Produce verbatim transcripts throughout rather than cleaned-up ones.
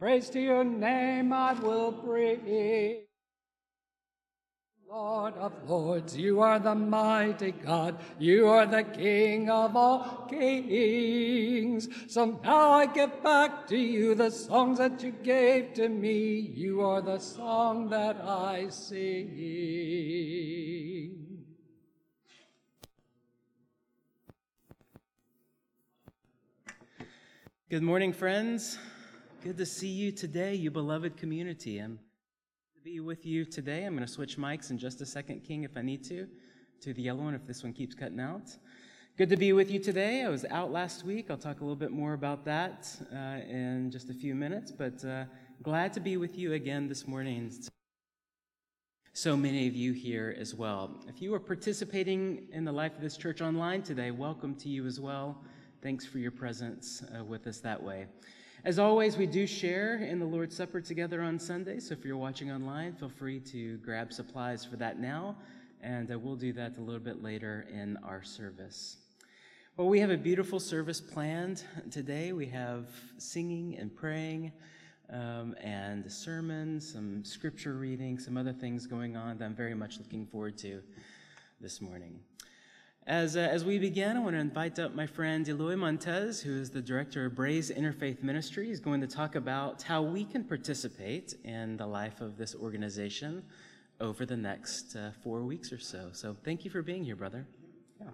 Praise to your name I will bring. Lord of lords, you are the mighty God. You are the King of all kings. So now I give back to you the songs that you gave to me. You are the song that I sing. Good morning, friends. Good to see you today, you beloved community. I'm to be with you today. I'm going to switch mics in just a second, King, if I need to, to the yellow one if this one keeps cutting out. Good to be with you today. I was out last week. I'll talk a little bit more about that uh, in just a few minutes, but uh, glad to be with you again this morning. So many of you here as well. If you are participating in the life of this church online today, welcome to you as well. Thanks for your presence uh, with us that way. As always, we do share in the Lord's Supper together on Sunday, so if you're watching online, feel free to grab supplies for that now, and uh, we'll do that a little bit later in our service. Well, we have a beautiful service planned today. We have singing and praying um, and a sermon, some scripture reading, some other things going on that I'm very much looking forward to this morning. As, uh, as we begin, I want to invite up my friend Eloy Montez, who is the director of Braze Interfaith Ministry. He's going to talk about how we can participate in the life of this organization over the next uh, four weeks or so. So thank you for being here, brother. Yeah.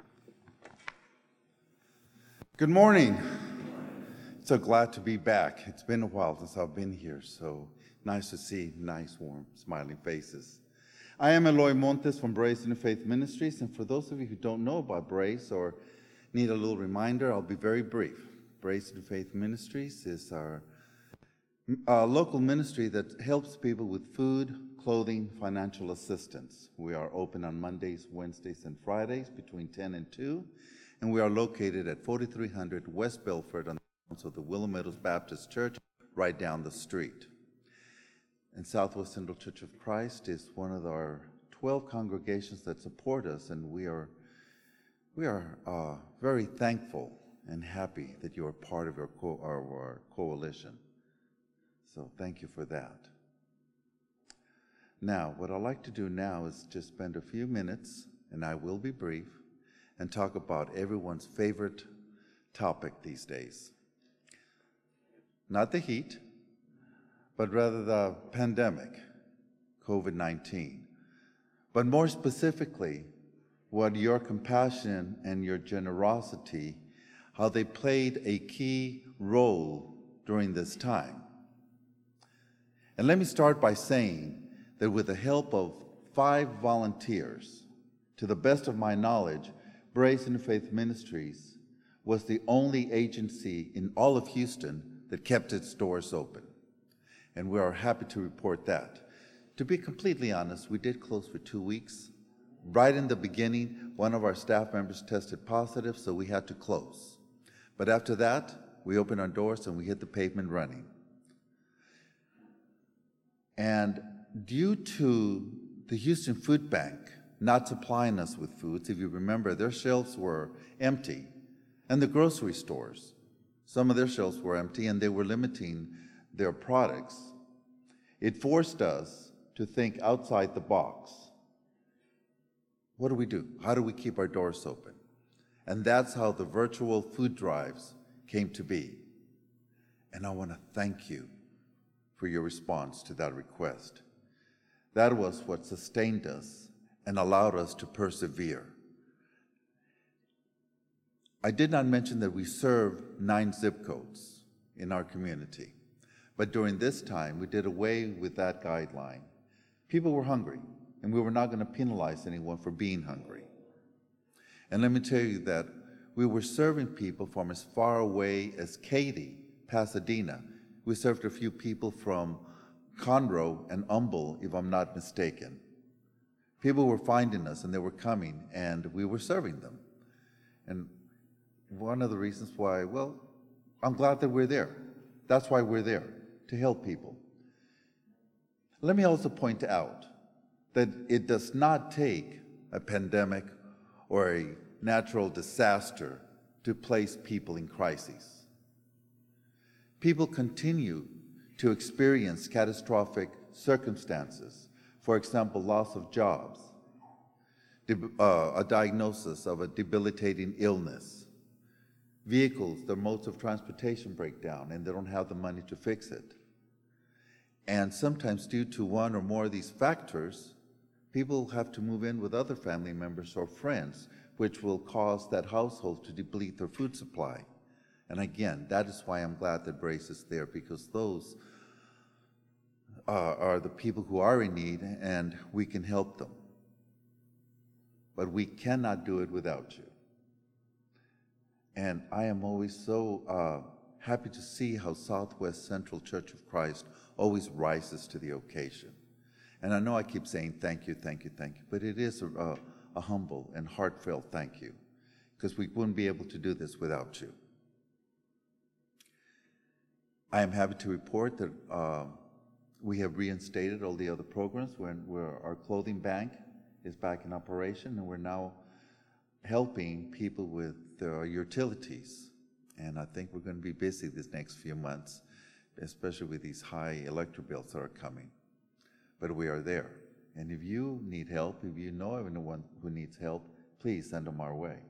Good morning. So glad to be back. It's been a while since I've been here, so nice to see nice, warm, smiling faces. I am Eloy Montes from Braze Interfaith Ministries, and for those of you who don't know about Braze or need a little reminder, I'll be very brief. Braze Interfaith Ministries is our uh, local ministry that helps people with food, clothing, financial assistance. We are open on Mondays, Wednesdays, and Fridays between ten and two, and we are located at forty-three hundred West Belford on the grounds of the Willow Meadows Baptist Church right down the street. And Southwest Central Church of Christ is one of our twelve congregations that support us, and we are we are uh, very thankful and happy that you are part of our, co- our, our coalition. So thank you for that. Now, what I'd like to do now is just spend a few minutes, and I will be brief, and talk about everyone's favorite topic these days. Not the heat, but rather the pandemic, COVID nineteen. But more specifically, what your compassion and your generosity, how they played a key role during this time. And let me start by saying that with the help of five volunteers, to the best of my knowledge, Braze Interfaith Ministries was the only agency in all of Houston that kept its doors open. And we are happy to report that. To be completely honest, we did close for two weeks. Right in the beginning, one of our staff members tested positive, so we had to close. But after that, we opened our doors and we hit the pavement running. And due to the Houston Food Bank not supplying us with foods, if you remember, their shelves were empty. And the grocery stores, some of their shelves were empty, and they were limiting their products. It forced us to think outside the box. What do we do? How do we keep our doors open? And that's how the virtual food drives came to be. And I want to thank you for your response to that request. That was what sustained us and allowed us to persevere. I did not mention that we serve nine zip codes in our community. But during this time, we did away with that guideline. People were hungry, and we were not going to penalize anyone for being hungry. And let me tell you that we were serving people from as far away as Katy, Pasadena. We served a few people from Conroe and Humble, if I'm not mistaken. People were finding us, and they were coming, and we were serving them. And one of the reasons why, well, I'm glad that we're there. That's why we're there, to help people. Let me also point out that it does not take a pandemic or a natural disaster to place people in crises. People continue to experience catastrophic circumstances, for example, loss of jobs, uh, a diagnosis of a debilitating illness, vehicles, their modes of transportation break down and they don't have the money to fix it. And sometimes due to one or more of these factors, people have to move in with other family members or friends, which will cause that household to deplete their food supply. And again, that is why I'm glad that Brace is there, because those uh, are the people who are in need and we can help them. But we cannot do it without you. And I am always so uh, happy to see how Southwest Central Church of Christ always rises to the occasion. And I know I keep saying thank you, thank you, thank you, but it is a, a, a humble and heartfelt thank you, because we wouldn't be able to do this without you. I am happy to report that uh, we have reinstated all the other programs where, where our clothing bank is back in operation, and we're now helping people with their utilities. And I think we're going to be busy this next few months, especially with these high electric bills that are coming. But we are there. And if you need help, if you know anyone who needs help, please send them our way.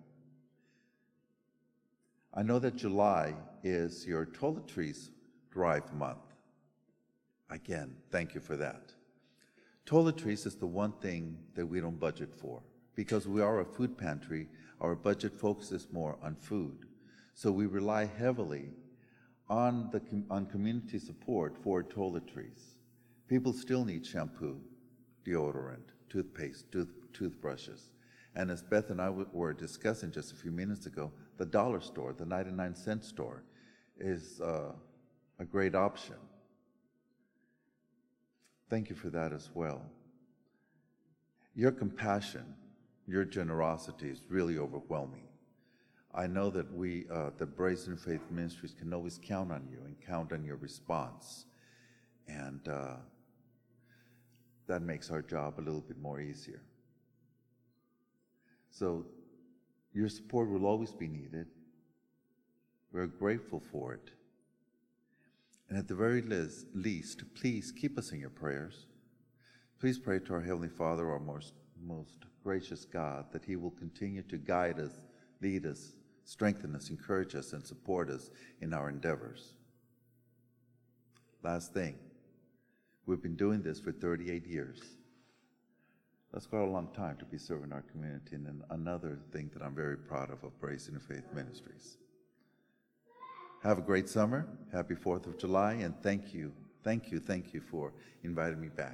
I know that July is your toiletries drive month. Again, thank you for that. Toiletries is the one thing that we don't budget for. Because we are a food pantry, our budget focuses more on food. So we rely heavily on, the, on community support for toiletries. People still need shampoo, deodorant, toothpaste, tooth, toothbrushes. And as Beth and I were discussing just a few minutes ago, the dollar store, the ninety-nine cent store, is uh, a great option. Thank you for that as well. Your compassion, your generosity is really overwhelming. I know that we, uh, the Brace Interfaith Ministries, can always count on you and count on your response. And uh, that makes our job a little bit more easier. So your support will always be needed. We're grateful for it. And at the very least, please keep us in your prayers. Please pray to our Heavenly Father, our most, most gracious God, that He will continue to guide us, lead us, strengthen us, encourage us, and support us in our endeavors. Last thing, we've been doing this for thirty-eight years. That's quite a long time to be serving our community, and another thing that I'm very proud of of Brace Interfaith Ministries. Have a great summer. Happy fourth of July, and thank you, thank you, thank you for inviting me back.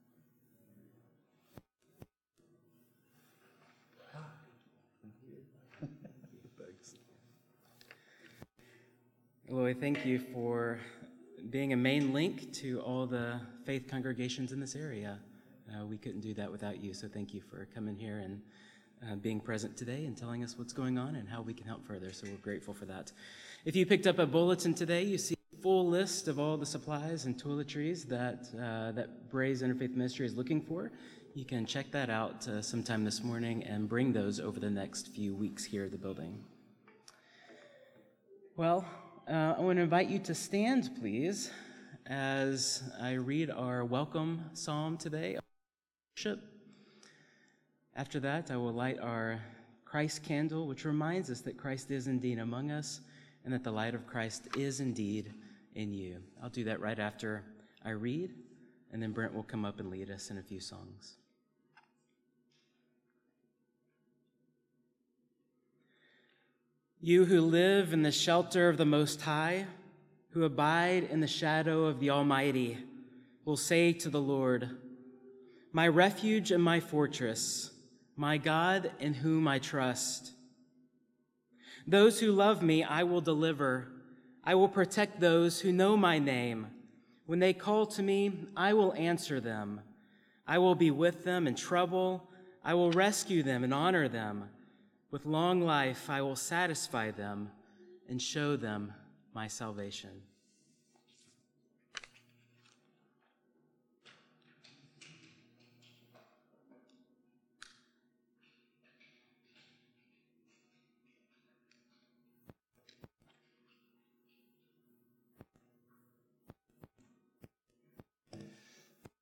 Eloy, thank you for being a main link to all the faith congregations in this area. Uh, we couldn't do that without you, so thank you for coming here and uh, being present today and telling us what's going on and how we can help further, so we're grateful for that. If you picked up a bulletin today, you see a full list of all the supplies and toiletries that, uh, that Brace Interfaith Ministry is looking for. You can check that out uh, sometime this morning and bring those over the next few weeks here at the building. Well, Uh, I want to invite you to stand, please, as I read our welcome psalm today, worship. After that, I will light our Christ candle, which reminds us that Christ is indeed among us and that the light of Christ is indeed in you. I'll do that right after I read, and then Brent will come up and lead us in a few songs. You who live in the shelter of the Most High, who abide in the shadow of the Almighty, will say to the Lord, my refuge and my fortress, my God in whom I trust. Those who love me I will deliver. I will protect those who know my name. When they call to me, I will answer them. I will be with them in trouble. I will rescue them and honor them. With long life, I will satisfy them and show them my salvation.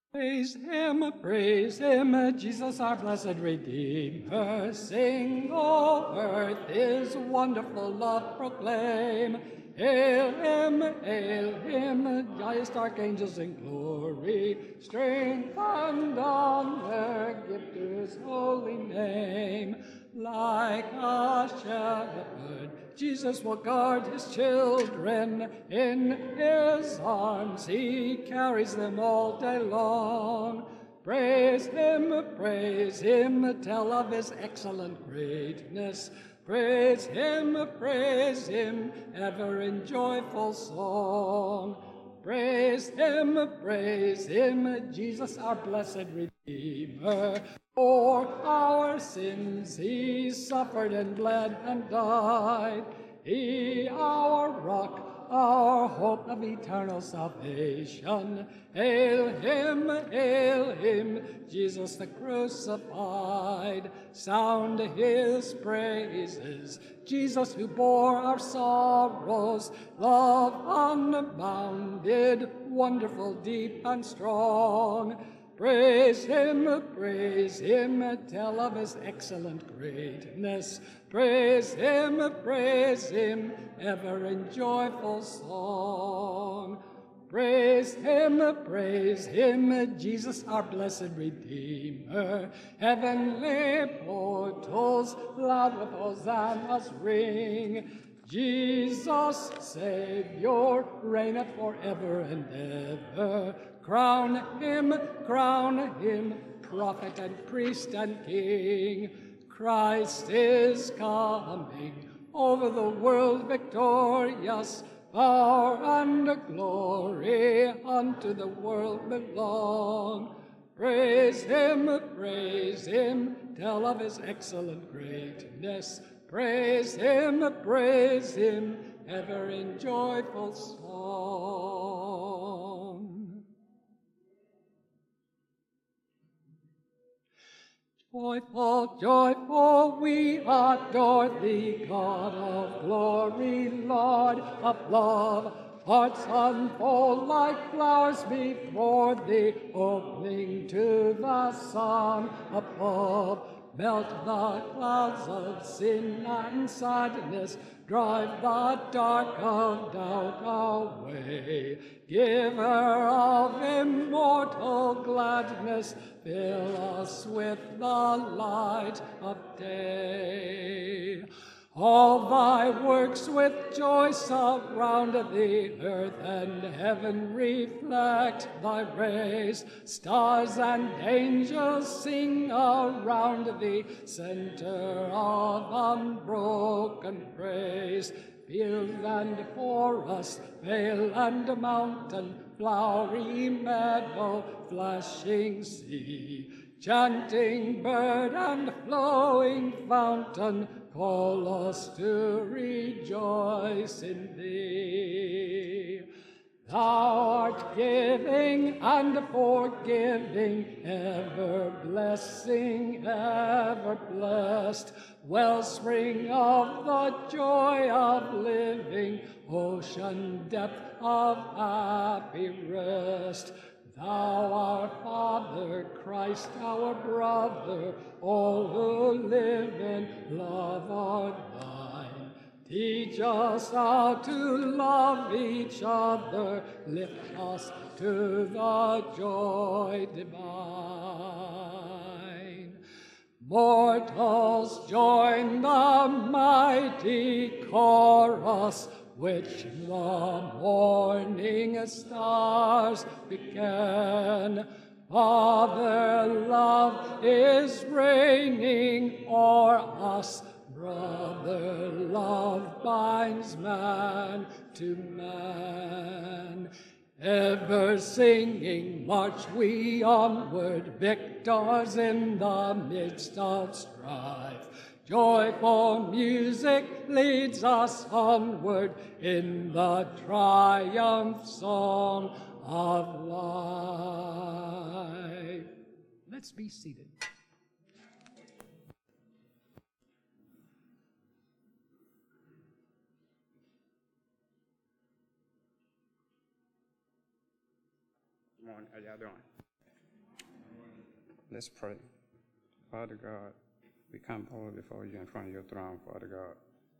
Praise him, praise him, Jesus our blessed Redeemer. Sing, O earth, his wonderful love proclaim. Hail him, hail him, highest archangels in glory. Strength and honor give to his holy name. Like a shepherd, Jesus will guard his children. In his arms he carries them all day long. Praise him, praise him, tell of his excellent greatness. Praise him, praise him, ever in joyful song. Praise him, praise him, Jesus our blessed Redeemer. For our sins he suffered and bled and died. He, our rock, our hope of eternal salvation. Hail him, hail him, Jesus the crucified. Sound his praises, Jesus who bore our sorrows. Love unbounded, wonderful, deep, and strong. Praise him, praise him, tell of his excellent greatness. Praise him, praise him, ever in joyful song. Praise him, praise him, Jesus our blessed Redeemer. Heavenly portals loud with hosannas ring. Jesus, Savior, reigneth forever and ever. Crown him, crown him, prophet and priest and king. Christ is coming, over the world victorious. Power and glory unto the world belong. Praise him, praise him, tell of his excellent greatness. Praise him, praise him, ever in joyful song. Joyful, joyful, we adore thee, God of glory, Lord of love. Hearts unfold like flowers before thee, opening to the sun above. Melt the clouds of sin and sadness, drive the dark of doubt away. Giver of immortal gladness, fill us with the light of day. All thy works with joy surround thee, earth and heaven reflect thy rays. Stars and angels sing around thee, center of unbroken praise. Field and forest, vale and mountain, flowery meadow, flashing sea, chanting bird and flowing fountain, call us to rejoice in thee. Thou art giving and forgiving, ever blessing, ever blessed, wellspring of the joy of living, ocean depth of happy rest. Thou our Father, Christ our brother, all who live in love are thine. Teach us how to love each other, lift us to the joy divine. Mortals, join the mighty chorus, which the morning stars began. Father, love is reigning o'er us. Brother, love binds man to man. Ever singing, march we onward, victors in the midst of strife. Joyful music leads us onward in the triumph song of life. Let's be seated. Good morning. How y'all doing? Let's pray. Father God, we come boldly before you in front of your throne, Father God.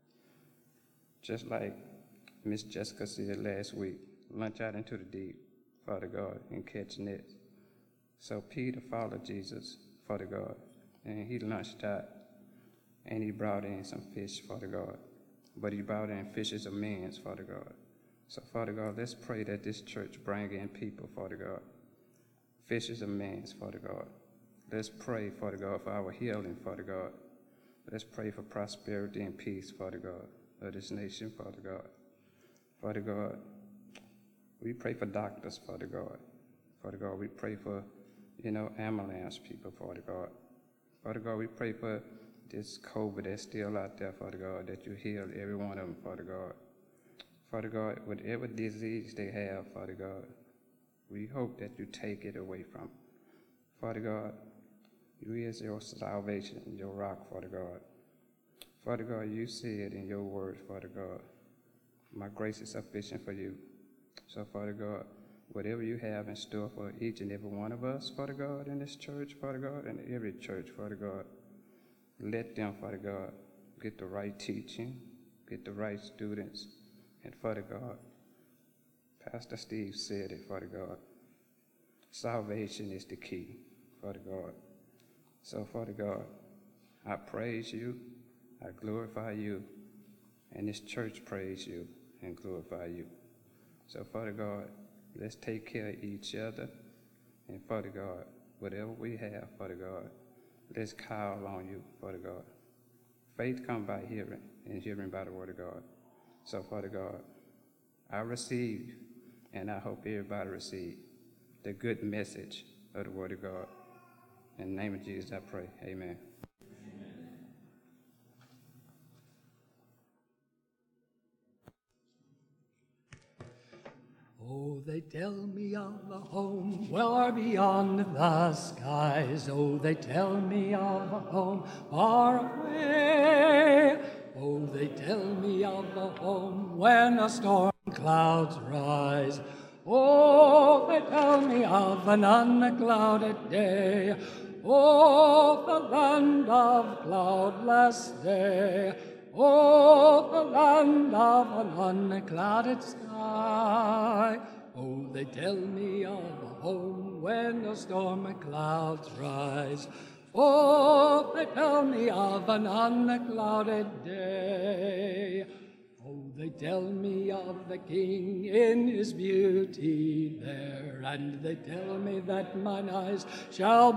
Just like Miss Jessica said last week, launch out into the deep, Father God, and catch nets. So Peter followed Jesus, Father God, and he launched out, and he brought in some fish, Father God. But he brought in fishes of men, Father God. So, Father God, let's pray that this church bring in people, Father God. Fishes of men, Father God. Let's pray, Father God, for our healing, Father God. Let's pray for prosperity and peace, Father God, of this nation, Father God. Father God, we pray for doctors, Father God. Father God, we pray for, you know, ambulance people, Father God. Father God, we pray for this COVID that's still out there, Father God, that you heal every one of them, Father God. Father God, whatever disease they have, Father God, we hope that you take it away from them. Father God, you is your salvation, your rock, Father God. Father God, you said in your word, Father God, my grace is sufficient for you. So, Father God, whatever you have in store for each and every one of us, Father God, in this church, Father God, and every church, Father God, let them, Father God, get the right teaching, get the right students. And Father God, Pastor Steve said it, Father God, salvation is the key, Father God. So, Father God, I praise you, I glorify you, and this church praise you and glorify you. So, Father God, let's take care of each other. And, Father God, whatever we have, Father God, let's call on you, Father God. Faith comes by hearing, and hearing by the word of God. So, Father God, I receive, and I hope everybody receive, the good message of the word of God. In the name of Jesus, I pray. Amen. Oh, they tell me of a home well beyond the skies. Oh, they tell me of a home far away. Oh, they tell me of a home when the storm clouds rise. Oh, they tell me of an unclouded day. Oh, the land of cloudless day. Oh, the land of an unclouded sky. Oh, they tell me of a home when the storm clouds rise. Oh, they tell me of an unclouded day. Oh, they tell me of the King in his beauty there, and they tell me that mine eyes shall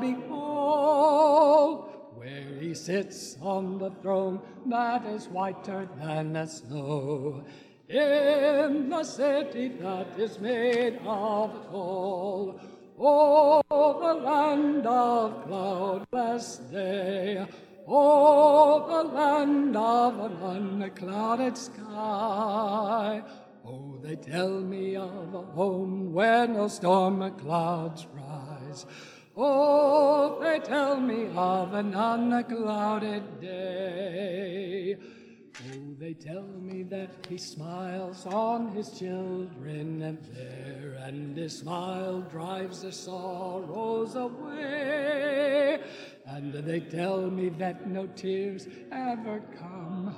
behold where he sits on the throne that is whiter than the snow, in the city that is made of gold. Oh, the land of cloudless day. Oh, the land of an unclouded sky. Oh, they tell me of a home where no storm clouds rise. Oh, they tell me of an unclouded day. Oh, they tell me that he smiles on his children there, and his smile drives their sorrows away. And they tell me that no tears ever come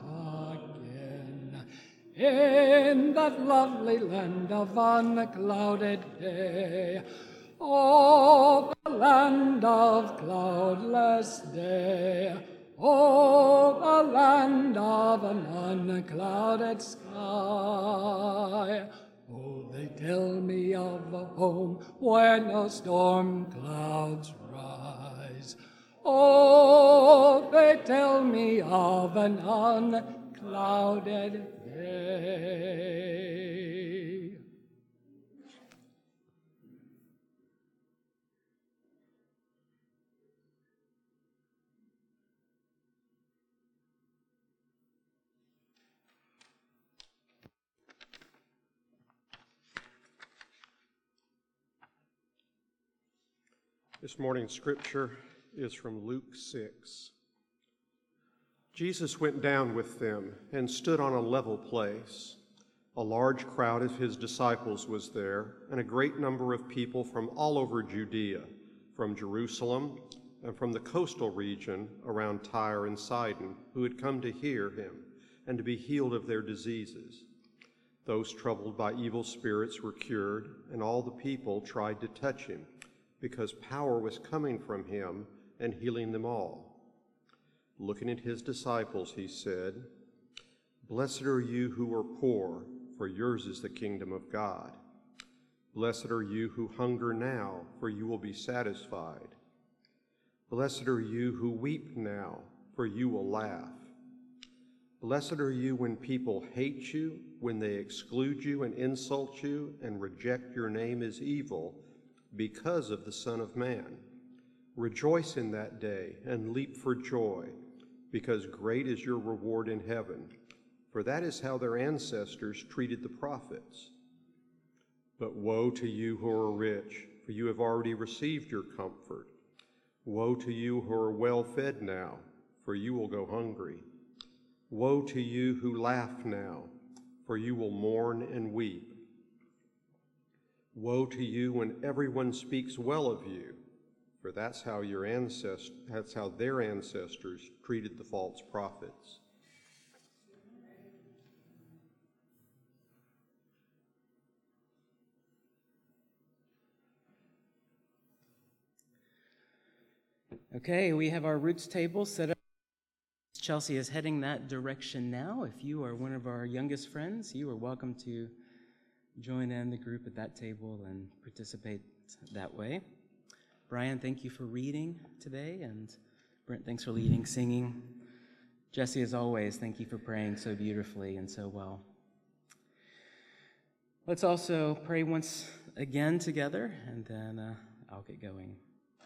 again in that lovely land of unclouded day. Oh, the land of cloudless day. Oh, the land of an unclouded sky. Oh, they tell me of a home where no storm clouds rise. Oh, they tell me of an unclouded day. This morning's scripture is from Luke six. Jesus went down with them and stood on a level place. A large crowd of his disciples was there, and a great number of people from all over Judea, from Jerusalem and from the coastal region around Tyre and Sidon, who had come to hear him and to be healed of their diseases. Those troubled by evil spirits were cured, and all the people tried to touch him, because power was coming from him and healing them all. Looking at his disciples, he said, "Blessed are you who are poor, for yours is the kingdom of God. Blessed are you who hunger now, for you will be satisfied. Blessed are you who weep now, for you will laugh. Blessed are you when people hate you, when they exclude you and insult you and reject your name as evil because of the Son of Man. Rejoice in that day and leap for joy, because great is your reward in heaven, for that is how their ancestors treated the prophets. But woe to you who are rich, for you have already received your comfort. Woe to you who are well fed now, for you will go hungry. Woe to you who laugh now, for you will mourn and weep. Woe to you when everyone speaks well of you, for that's how your ancestors, that's how their ancestors treated the false prophets." Okay, we have our roots table set up. Chelsea is heading that direction now. If you are one of our youngest friends, you are welcome to join in the group at that table and participate that way. Brian, thank you for reading today, and Brent, thanks for leading, singing. Jesse, as always, thank you for praying so beautifully and so well. Let's also pray once again together, and then uh, I'll get going.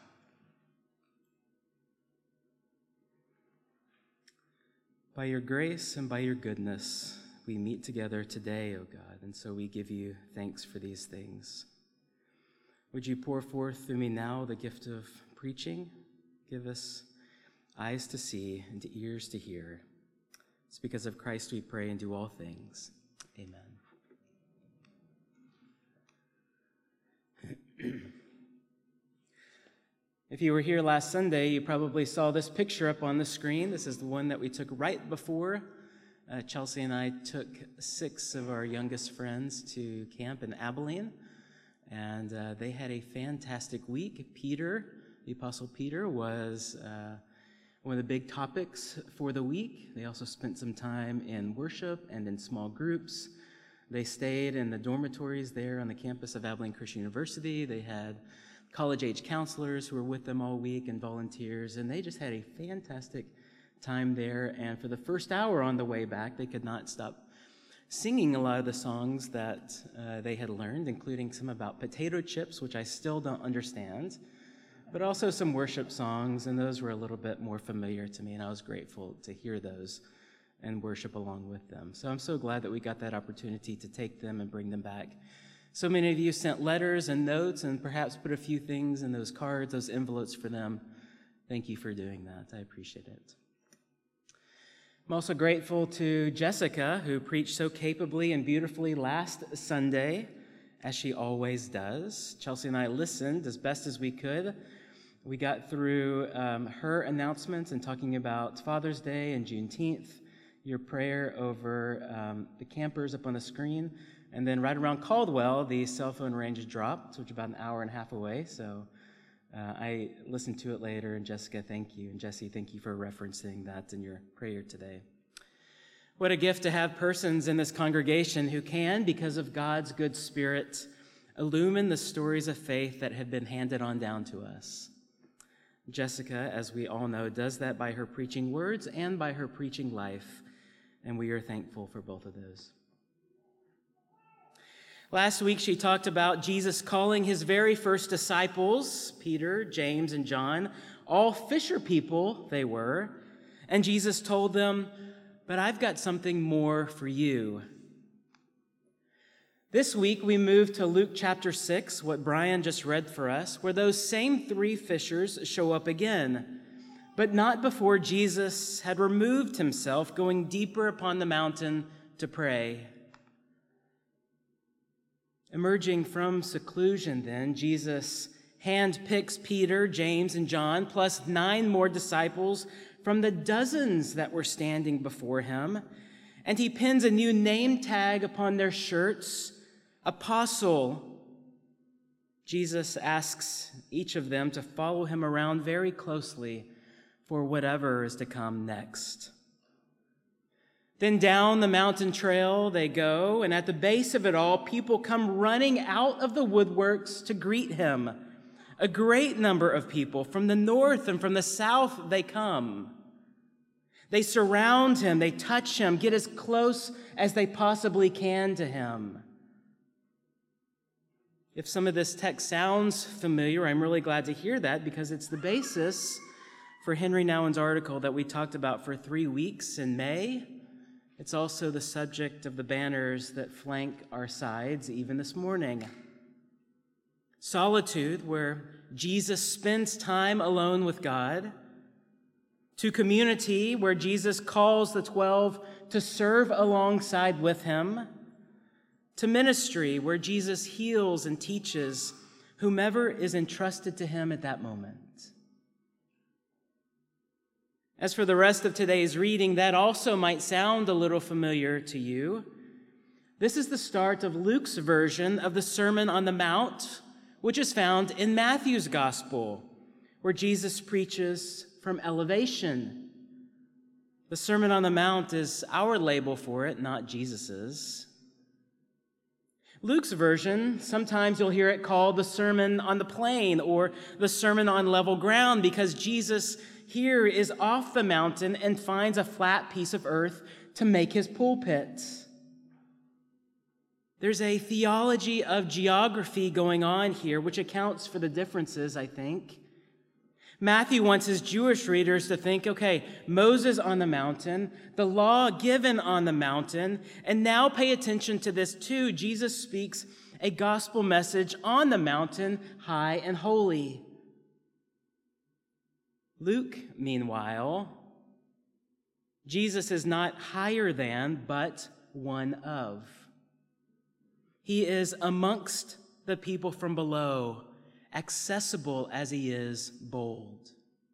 By your grace and by your goodness, we meet together today, O God, and so we give you thanks for these things. Would you pour forth through me now the gift of preaching? Give us eyes to see and ears to hear. It's because of Christ we pray and do all things. Amen. If you were here last Sunday, you probably saw this picture up on the screen. This is the one that we took right before uh, Chelsea and I took six of our youngest friends to camp in Abilene, and uh, they had a fantastic week. Peter, the Apostle Peter, was uh, one of the big topics for the week. They also spent some time in worship and in small groups. They stayed in the dormitories there on the campus of Abilene Christian University. They had college-age counselors who were with them all week and volunteers, and they just had a fantastic time there. And for the first hour on the way back, they could not stop singing a lot of the songs that uh, they had learned, including some about potato chips, which I still don't understand, but also some worship songs, and those were a little bit more familiar to me, and I was grateful to hear those and worship along with them. So I'm so glad that we got that opportunity to take them and bring them back. So many of you sent letters and notes and perhaps put a few things in those cards, those envelopes for them. Thank you for doing that. I appreciate it. I'm also grateful to Jessica, who preached so capably and beautifully last Sunday, as she always does. Chelsea and I listened as best as we could. We got through um, her announcements and talking about Father's Day and Juneteenth, your prayer over um, the campers up on the screen. And then right around Caldwell, the cell phone range dropped, which is about an hour and a half away. So uh, I listened to it later, and Jessica, thank you. And Jesse, thank you for referencing that in your prayer today. What a gift to have persons in this congregation who can, because of God's good spirit, illumine the stories of faith that have been handed on down to us. Jessica, as we all know, does that by her preaching words and by her preaching life, and we are thankful for both of those. Last week, she talked about Jesus calling his very first disciples, Peter, James, and John, all fisher people they were, and Jesus told them, "But I've got something more for you." This week, we move to Luke chapter six, what Brian just read for us, where those same three fishers show up again, but not before Jesus had removed himself, going deeper upon the mountain to pray. Emerging from seclusion then, Jesus handpicks Peter, James, and John, plus nine more disciples from the dozens that were standing before him, and he pins a new name tag upon their shirts, Apostle. Jesus asks each of them to follow him around very closely for whatever is to come next. Then down the mountain trail they go, and at the base of it all, people come running out of the woodworks to greet him. A great number of people from the north and from the south they come. They surround him, they touch him, get as close as they possibly can to him. If some of this text sounds familiar, I'm really glad to hear that, because it's the basis for Henry Nouwen's article that we talked about for three weeks in May. It's also the subject of the banners that flank our sides even this morning. Solitude, where Jesus spends time alone with God. To community, where Jesus calls the twelve to serve alongside with him. To ministry, where Jesus heals and teaches whomever is entrusted to him at that moment. As for the rest of today's reading, that also might sound a little familiar to you. This is the start of Luke's version of the Sermon on the Mount, which is found in Matthew's Gospel, where Jesus preaches from elevation. The Sermon on the Mount is our label for it, not Jesus's. Luke's version, sometimes you'll hear it called the Sermon on the Plain or the Sermon on Level Ground, because Jesus here is off the mountain and finds a flat piece of earth to make his pulpit. There's a theology of geography going on here, which accounts for the differences, I think. Matthew wants his Jewish readers to think, okay, Moses on the mountain, the law given on the mountain, and now pay attention to this too. Jesus speaks a gospel message on the mountain, high and holy. Luke, meanwhile, Jesus is not higher than, but one of. He is amongst the people from below, accessible as he is bold.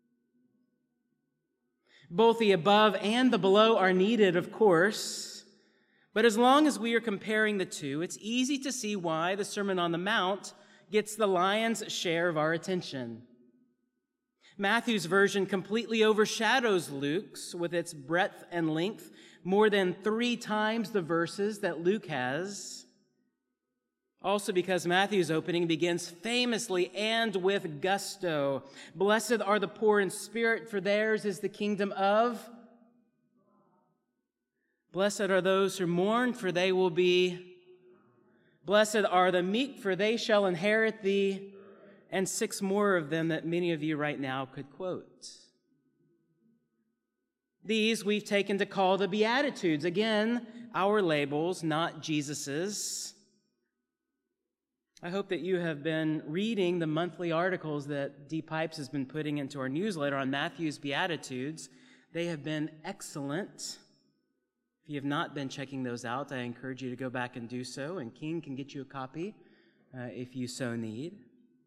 Both the above and the below are needed, of course, but as long as we are comparing the two, it's easy to see why the Sermon on the Mount gets the lion's share of our attention. Matthew's version completely overshadows Luke's with its breadth and length, more than three times the verses that Luke has. Also because Matthew's opening begins famously and with gusto. Blessed are the poor in spirit, for theirs is the kingdom of. Blessed are those who mourn, for they will be. Blessed are the meek, for they shall inherit the. And six more of them that many of you right now could quote. These we've taken to call the Beatitudes. Again, our labels, not Jesus's. I hope that you have been reading the monthly articles that D. Pipes has been putting into our newsletter on Matthew's Beatitudes. They have been excellent. If you have not been checking those out, I encourage you to go back and do so, and King can get you a copy uh, if you so need.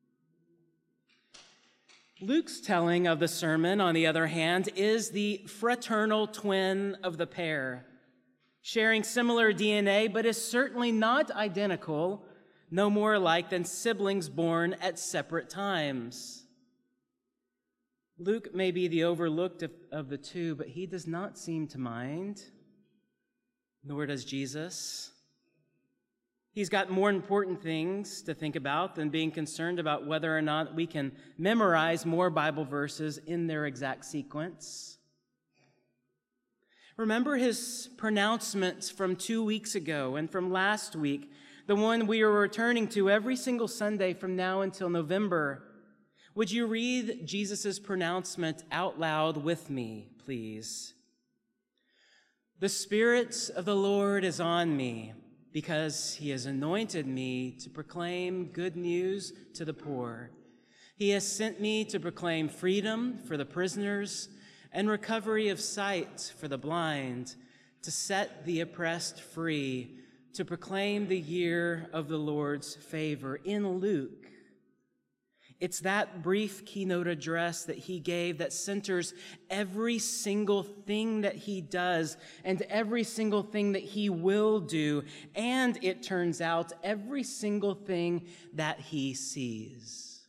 Luke's telling of the sermon, on the other hand, is the fraternal twin of the pair, sharing similar D N A, but is certainly not identical, no more alike than siblings born at separate times. Luke may be the overlooked of, of the two, but he does not seem to mind, nor does Jesus. He's got more important things to think about than being concerned about whether or not we can memorize more Bible verses in their exact sequence. Remember his pronouncements from two weeks ago and from last week, the one we are returning to every single Sunday from now until November. Would you read Jesus' pronouncement out loud with me, please? The Spirit of the Lord is on me, because he has anointed me to proclaim good news to the poor. He has sent me to proclaim freedom for the prisoners and recovery of sight for the blind, to set the oppressed free, to proclaim the year of the Lord's favor. In Luke, It's that brief keynote address that he gave that centers every single thing that he does and every single thing that he will do, and it turns out every single thing that he sees.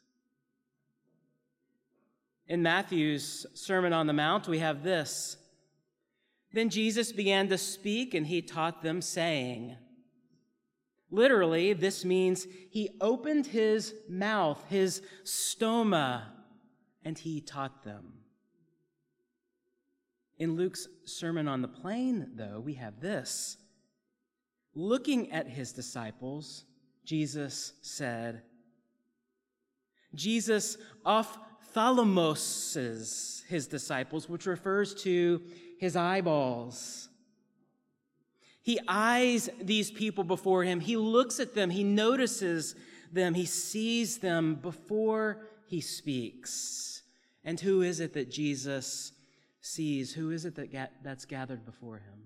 In Matthew's Sermon on the Mount, we have this. Then Jesus began to speak, and he taught them, saying, literally, this means he opened his mouth, his stoma, and he taught them. In Luke's Sermon on the Plain, though, we have this. Looking at his disciples, Jesus said, Jesus ophthalmoses his disciples, which refers to his eyeballs. He eyes these people before him. He looks at them. He notices them. He sees them before he speaks. And who is it that Jesus sees? Who is it that ga- that's gathered before him?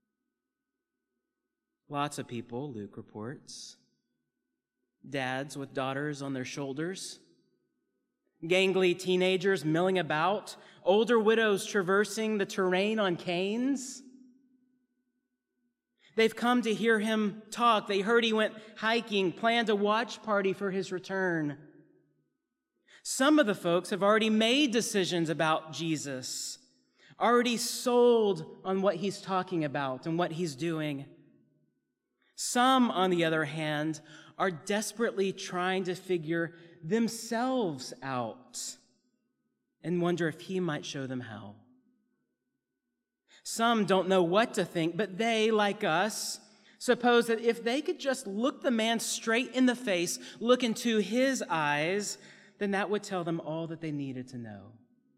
Lots of people, Luke reports. Dads with daughters on their shoulders. Gangly teenagers milling about. Older widows traversing the terrain on canes. They've come to hear him talk. They heard he went hiking, planned a watch party for his return. Some of the folks have already made decisions about Jesus, already sold on what he's talking about and what he's doing. Some, on the other hand, are desperately trying to figure themselves out and wonder if he might show them how. Some don't know what to think, but they, like us, suppose that if they could just look the man straight in the face, look into his eyes, then that would tell them all that they needed to know.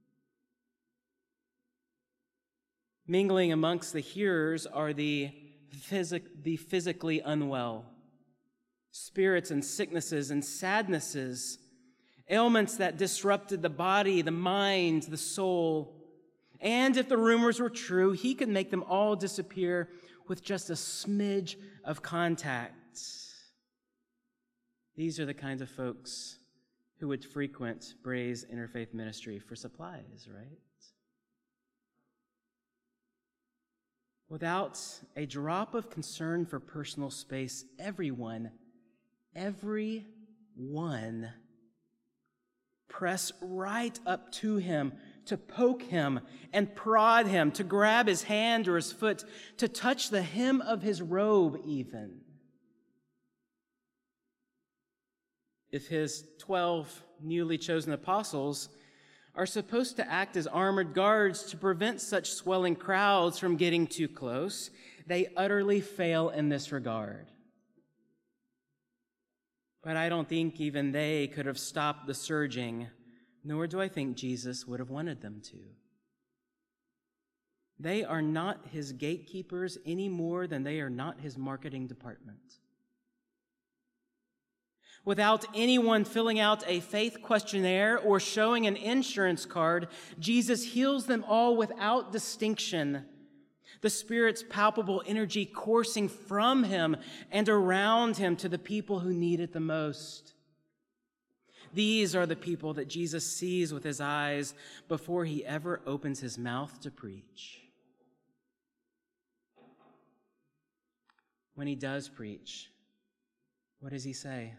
Mingling amongst the hearers are the, physic- the physically unwell, spirits and sicknesses and sadnesses, ailments that disrupted the body, the mind, the soul. And if the rumors were true, he could make them all disappear with just a smidge of contact. These are the kinds of folks who would frequent Bray's Interfaith Ministry for supplies, right? Without a drop of concern for personal space, everyone, everyone press right up to him, to poke him and prod him, to grab his hand or his foot, to touch the hem of his robe even. If his twelve newly chosen apostles are supposed to act as armored guards to prevent such swelling crowds from getting too close, they utterly fail in this regard. But I don't think even they could have stopped the surging, nor do I think Jesus would have wanted them to. They are not his gatekeepers any more than they are not his marketing department. Without anyone filling out a faith questionnaire or showing an insurance card, Jesus heals them all without distinction. The Spirit's palpable energy coursing from him and around him to the people who need it the most. These are the people that Jesus sees with his eyes before he ever opens his mouth to preach. When he does preach, what does he say?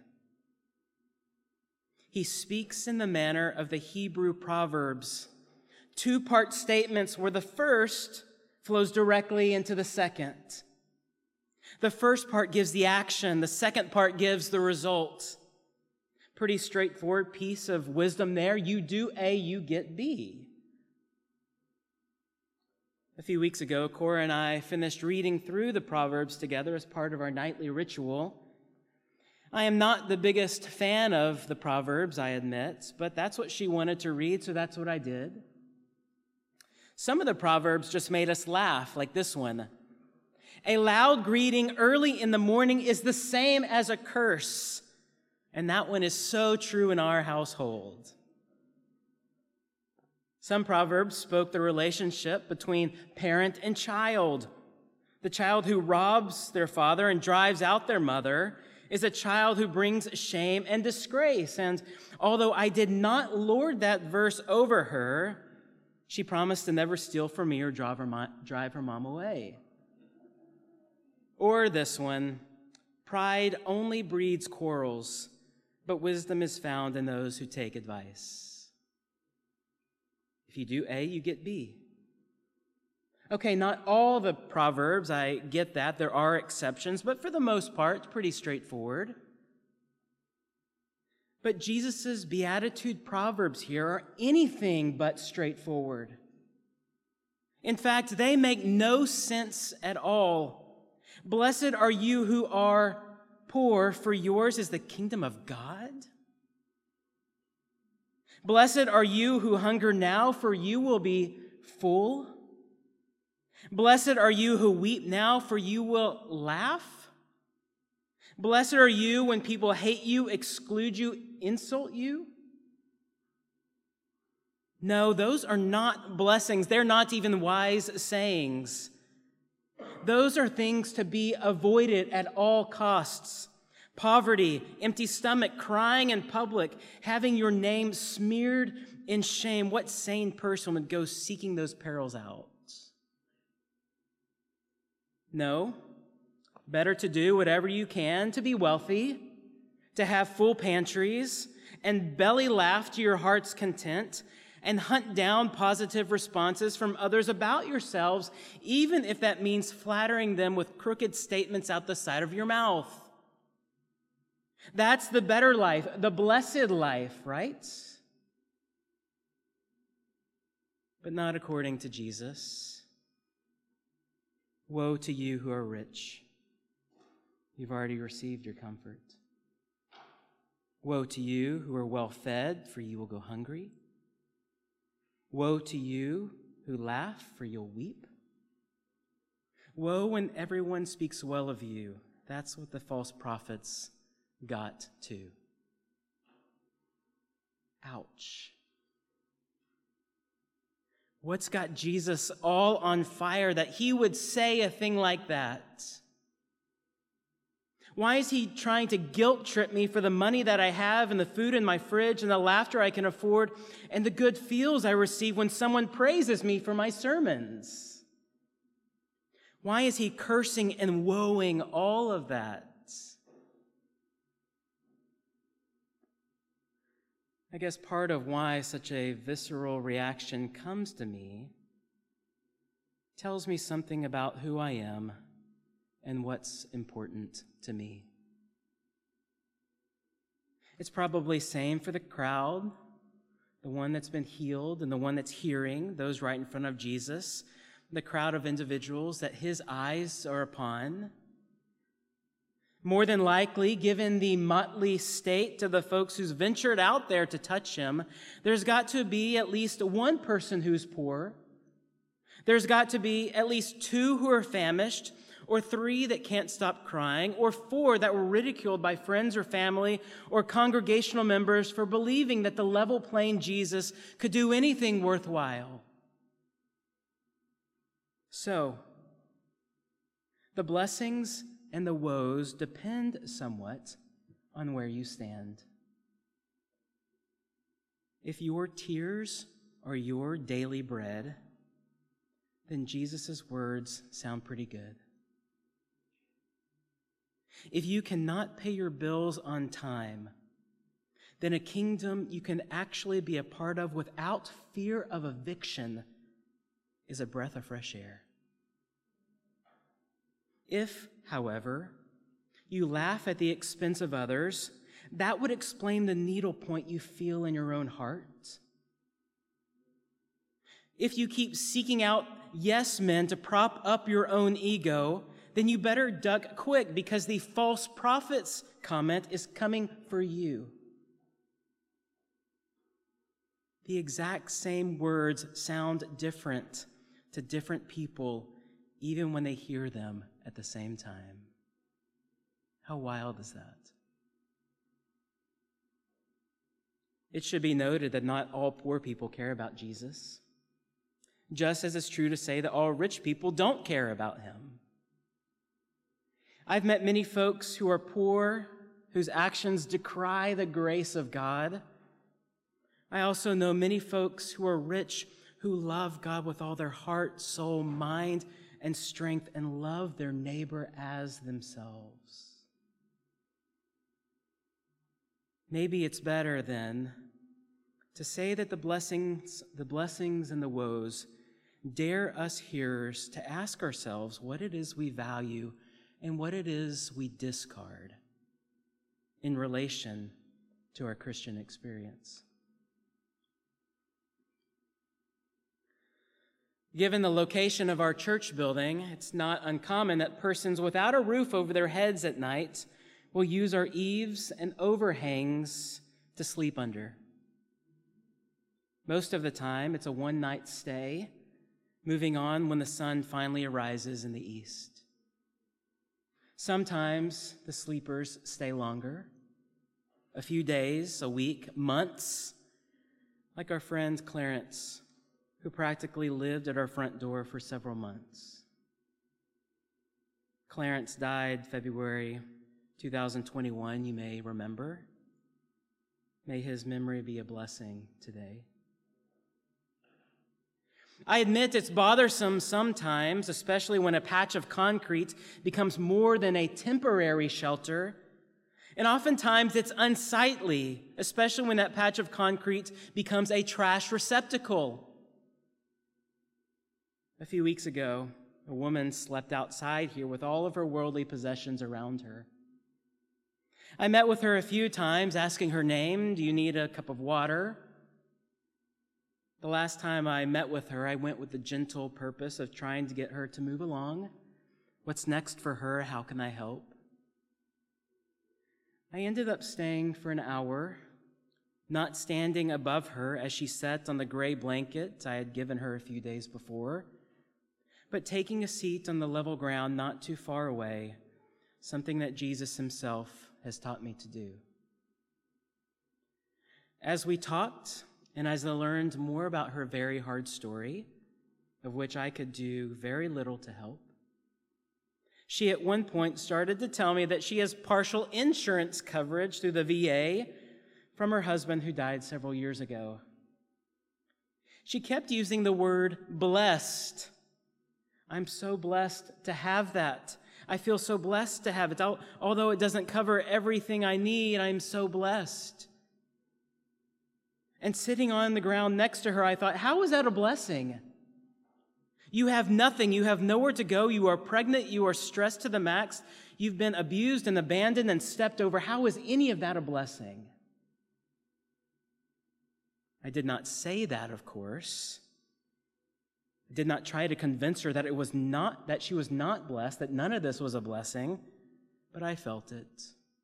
He speaks in the manner of the Hebrew Proverbs, two-part statements where the first flows directly into the second. The first part gives the action, the second part gives the result. Pretty straightforward piece of wisdom there. You do A, you get B. A few weeks ago, Cora and I finished reading through the Proverbs together as part of our nightly ritual. I am not the biggest fan of the Proverbs, I admit, but that's what she wanted to read, so that's what I did. Some of the Proverbs just made us laugh, like this one. A loud greeting early in the morning is the same as a curse. And that one is so true in our household. Some Proverbs spoke the relationship between parent and child. The child who robs their father and drives out their mother, is a child who brings shame and disgrace. And although I did not lord that verse over her, she promised to never steal from me or drive her, mo- drive her mom away. Or this one, pride only breeds quarrels, but wisdom is found in those who take advice. If you do A, you get B. Okay, not all the Proverbs, I get that. There are exceptions, but for the most part, it's pretty straightforward. But Jesus' Beatitude Proverbs here are anything but straightforward. In fact, they make no sense at all. Blessed are you who are poor, for yours is the kingdom of God. Blessed are you who hunger now, for you will be full. Blessed are you who weep now, for you will laugh. Blessed are you when people hate you, exclude you, insult you. No, those are not blessings. They're not even wise sayings. Those are things to be avoided at all costs. Poverty, empty stomach, crying in public, having your name smeared in shame. What sane person would go seeking those perils out? No, better to do whatever you can to be wealthy, to have full pantries, and belly laugh to your heart's content, and hunt down positive responses from others about yourselves, even if that means flattering them with crooked statements out the side of your mouth. That's the better life, the blessed life, right? But not according to Jesus. Woe to you who are rich. You've already received your comfort. Woe to you who are well fed, for you will go hungry. Woe to you who laugh, for you'll weep. Woe when everyone speaks well of you. That's what the false prophets got to. Ouch. What's got Jesus all on fire that he would say a thing like that? Why is he trying to guilt trip me for the money that I have and the food in my fridge and the laughter I can afford and the good feels I receive when someone praises me for my sermons? Why is he cursing and woeing all of that? I guess part of why such a visceral reaction comes to me tells me something about who I am and what's important to me. It's probably same for the crowd, the one that's been healed and the one that's hearing, those right in front of Jesus, the crowd of individuals that his eyes are upon. More than likely, given the motley state to the folks who's ventured out there to touch him, there's got to be at least one person who's poor. There's got to be at least two who are famished, or three that can't stop crying, or four that were ridiculed by friends or family or congregational members for believing that the level-playing Jesus could do anything worthwhile. So, the blessings and the woes depend somewhat on where you stand. If your tears are your daily bread, then Jesus' words sound pretty good. If you cannot pay your bills on time, then a kingdom you can actually be a part of without fear of eviction is a breath of fresh air. If, however, you laugh at the expense of others, that would explain the needle point you feel in your own heart. If you keep seeking out yes men to prop up your own ego, then you better duck quick because the false prophet's comment is coming for you. The exact same words sound different to different people, even when they hear them at the same time. How wild is that? It should be noted that not all poor people care about Jesus, just as it's true to say that all rich people don't care about him. I've met many folks who are poor whose actions decry the grace of God. I also know many folks who are rich, who love God with all their heart, soul, mind, and strength, and love their neighbor as themselves. Maybe it's better then to say that the blessings, the blessings and the woes dare us hearers to ask ourselves what it is we value and what it is we discard in relation to our Christian experience. Given the location of our church building, it's not uncommon that persons without a roof over their heads at night will use our eaves and overhangs to sleep under. Most of the time, it's a one-night stay, moving on when the sun finally arises in the east. Sometimes the sleepers stay longer, a few days, a week, months, like our friend Clarence, who practically lived at our front door for several months. Clarence died February two thousand twenty-one, you may remember. May his memory be a blessing today. I admit it's bothersome sometimes, especially when a patch of concrete becomes more than a temporary shelter. And oftentimes it's unsightly, especially when that patch of concrete becomes a trash receptacle. A few weeks ago, a woman slept outside here with all of her worldly possessions around her. I met with her a few times, asking her name. Do you need a cup of water? The last time I met with her, I went with the gentle purpose of trying to get her to move along. What's next for her? How can I help? I ended up staying for an hour, not standing above her as she sat on the gray blanket I had given her a few days before, but taking a seat on the level ground not too far away, something that Jesus himself has taught me to do. As we talked, and as I learned more about her very hard story, of which I could do very little to help, she at one point started to tell me that she has partial insurance coverage through the V A from her husband who died several years ago. She kept using the word blessed. I'm so blessed to have that. I feel so blessed to have it. Although it doesn't cover everything I need, I'm so blessed. And sitting on the ground next to her, I thought, how is that a blessing? You have nothing. You have nowhere to go. You are pregnant. You are stressed to the max. You've been abused and abandoned and stepped over. How is any of that a blessing? I did not say that, of course. I did not try to convince her that it was not, that she was not blessed, that none of this was a blessing, but I felt it.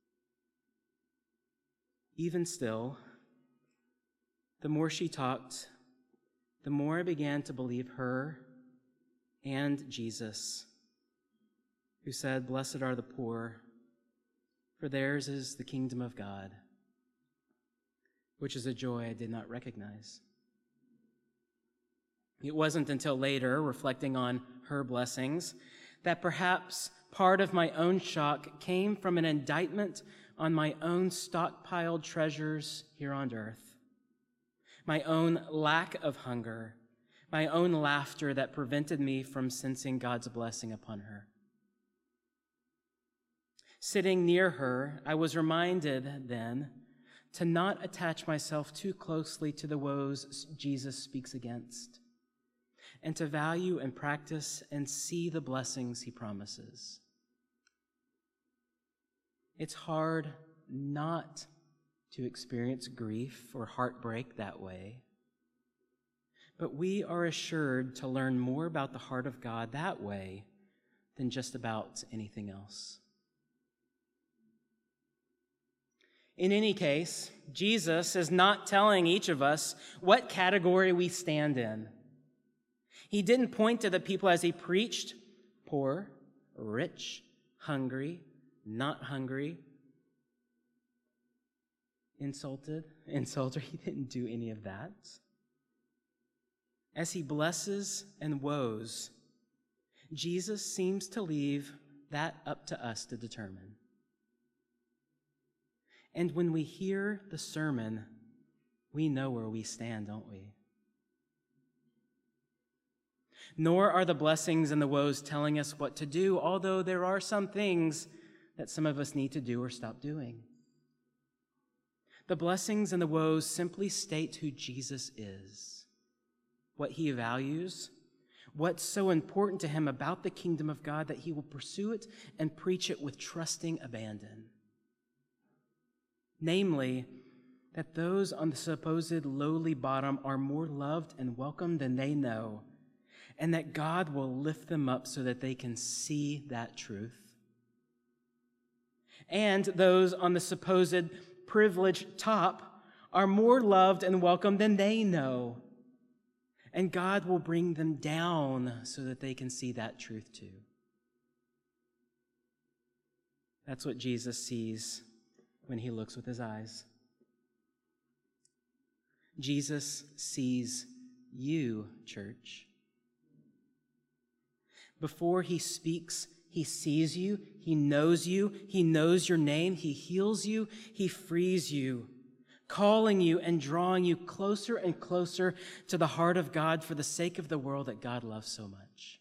Even still, the more she talked, the more I began to believe her and Jesus, who said, "Blessed are the poor, for theirs is the kingdom of God," which is a joy I did not recognize. It wasn't until later, reflecting on her blessings, that perhaps part of my own shock came from an indictment on my own stockpiled treasures here on earth, my own lack of hunger, my own laughter that prevented me from sensing God's blessing upon her. Sitting near her, I was reminded then to not attach myself too closely to the woes Jesus speaks against, and to value and practice and see the blessings he promises. It's hard not to experience grief or heartbreak that way, but we are assured to learn more about the heart of God that way than just about anything else. In any case, Jesus is not telling each of us what category we stand in. He didn't point to the people as he preached, poor, rich, hungry, not hungry, insulted, insulter. He didn't do any of that. As he blesses and woes, Jesus seems to leave that up to us to determine. And when we hear the sermon, we know where we stand, don't we? Nor are the blessings and the woes telling us what to do, although there are some things that some of us need to do or stop doing. The blessings and the woes simply state who Jesus is, what he values, what's so important to him about the kingdom of God that he will pursue it and preach it with trusting abandon. Namely, that those on the supposed lowly bottom are more loved and welcomed than they know, and that God will lift them up so that they can see that truth. And those on the supposed privileged top are more loved and welcomed than they know, and God will bring them down so that they can see that truth too. That's what Jesus sees when he looks with his eyes. Jesus sees you, church. Before he speaks, he sees you, he knows you, he knows your name, he heals you, he frees you, calling you and drawing you closer and closer to the heart of God for the sake of the world that God loves so much.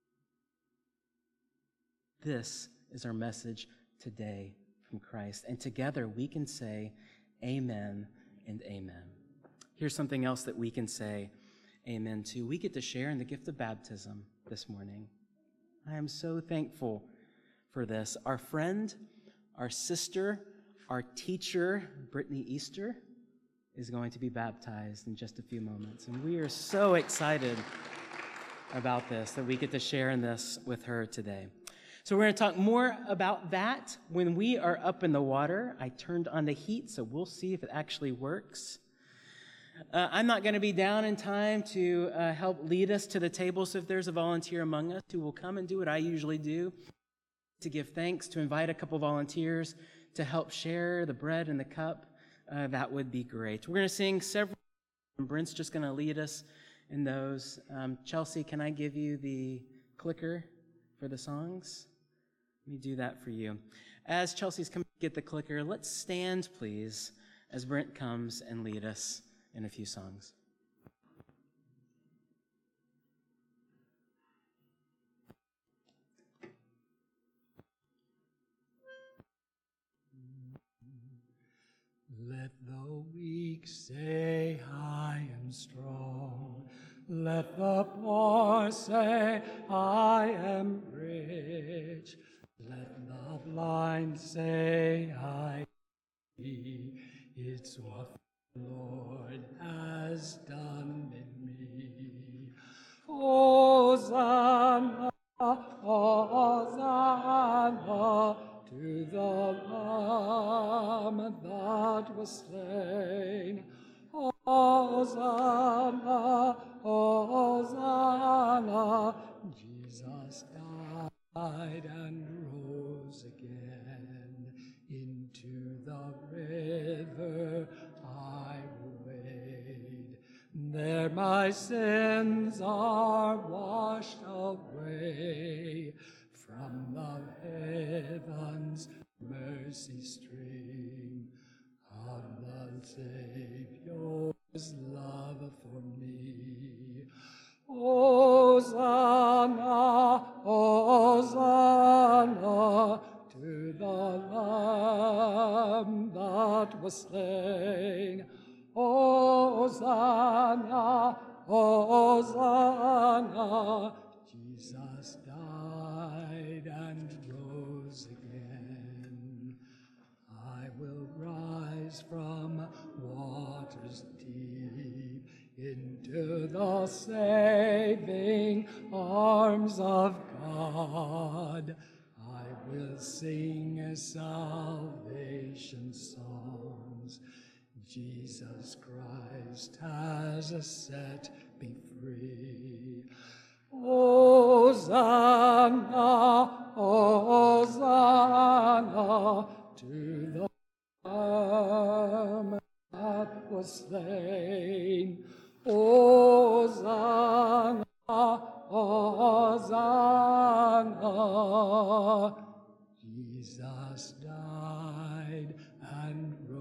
This is our message today from Christ, and together we can say amen and amen. Here's something else that we can say amen to. We get to share in the gift of baptism this morning. I am so thankful for this. Our friend, our sister, our teacher, Brittany Easter, is going to be baptized in just a few moments. And we are so excited about this, that we get to share in this with her today. So we're going to talk more about that when we are up in the water. I turned on the heat, so we'll see if it actually works. Uh, I'm not going to be down in time to uh, help lead us to the table, so if there's a volunteer among us who will come and do what I usually do, to give thanks, to invite a couple volunteers to help share the bread and the cup, uh, that would be great. We're going to sing several, and Brent's just going to lead us in those. Um, Chelsea, can I give you the clicker for the songs? Let me do that for you. As Chelsea's coming to get the clicker, let's stand, please, as Brent comes and lead us in a few songs. Let the weak say, I am strong. Let the poor say, I am rich. Let the blind say, I see. It's what the Lord has done in me. Hosanna, Hosanna, to the Lamb that was slain. Hosanna, Hosanna, Jesus died and rose again. Into the river I will wade. There my sins are washed away. From the heavens mercy stream of the Savior's love for me. Hosanna, Hosanna, to the Lamb that was slain. Hosanna, Hosanna, Jesus died and rose again. I will rise from waters deep into the saving arms of God. I will sing salvation songs. Jesus Christ has set me free. Hosanna, Hosanna, to the Lamb that was slain. Hosanna, Hosanna, Jesus died and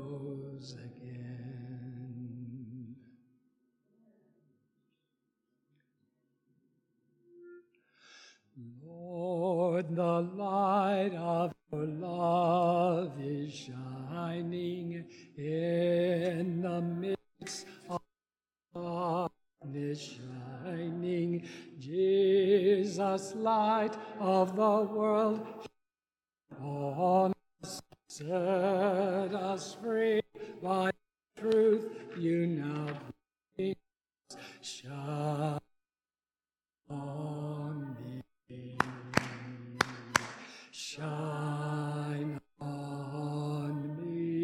the light of your love is shining in the midst of darkness shining. Jesus, light of the world, on us, set us free by truth you now bring. Shine on me, shine on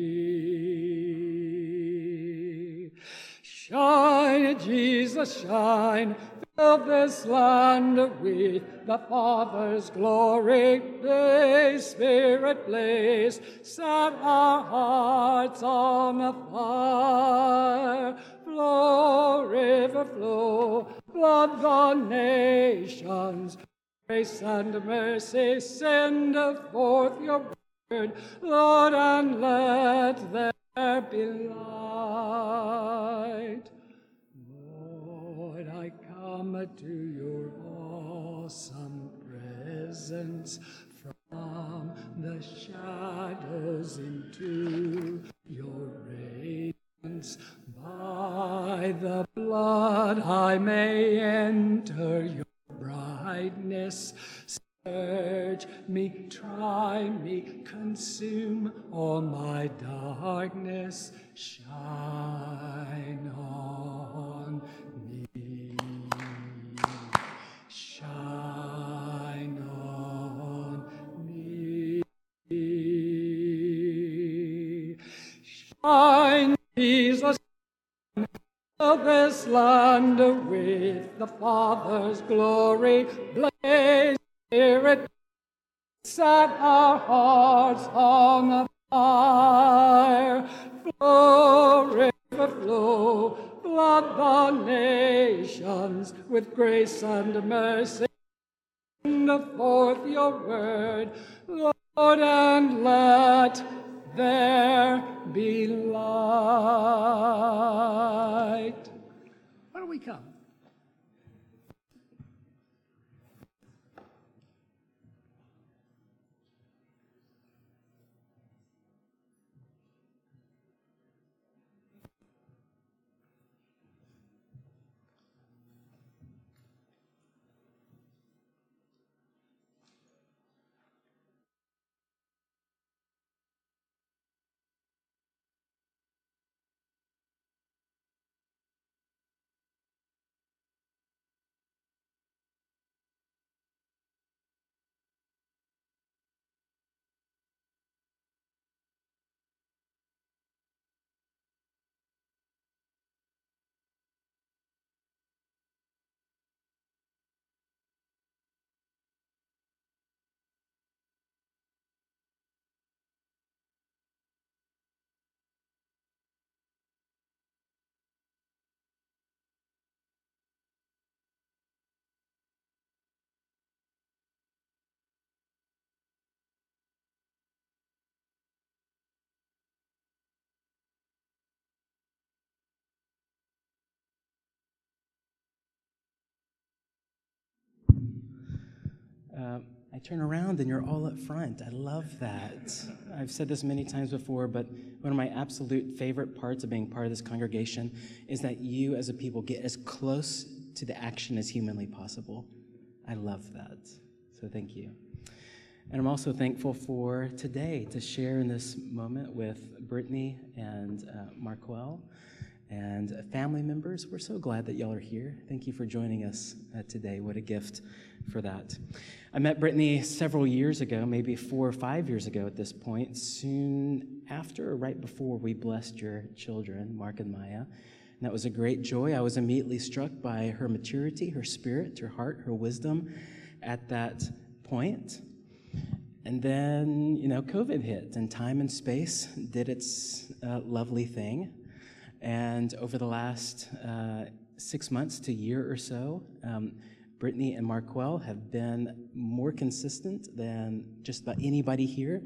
me. Shine, Jesus, shine, fill this land with the Father's glory. Blaze, Spirit, blaze, set our hearts on fire. Flow, river, flow, flood the nations. Grace and mercy, send forth your word, Lord, and let there be light. Lord, I come to your awesome presence from the shadows into your radiance. By the blood I may enter your brightness. Search me, try me, consume all my darkness. Shine on me. Shine on me. Shine, Jesus. Fill this land with the Father's glory. Blaze, Spirit, set our hearts on fire. Flow, river, flow, flood the nations with grace and mercy. Send forth your word, Lord, and let there be light. Why don't we come? Uh, I turn around and you're all up front. I love that. I've said this many times before, but one of my absolute favorite parts of being part of this congregation is that you as a people get as close to the action as humanly possible. I love that. So thank you. And I'm also thankful for today to share in this moment with Brittany and uh, Marquel and uh, family members. We're so glad that y'all are here. Thank you for joining us uh, today. What a gift for that. I met Brittany several years ago, maybe four or five years ago at this point, soon after or right before we blessed your children, Mark and Maya. And that was a great joy. I was immediately struck by her maturity, her spirit, her heart, her wisdom at that point. And then, you know, COVID hit, and time and space did its uh, lovely thing. And over the last uh, six months to a year or so, um, Brittany and Marquel have been more consistent than just about anybody here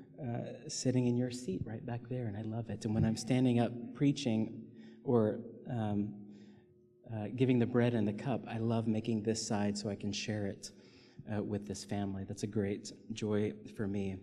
uh, sitting in your seat right back there, and I love it. And when I'm standing up preaching or um, uh, giving the bread and the cup, I love making this side so I can share it uh, with this family. That's a great joy for me.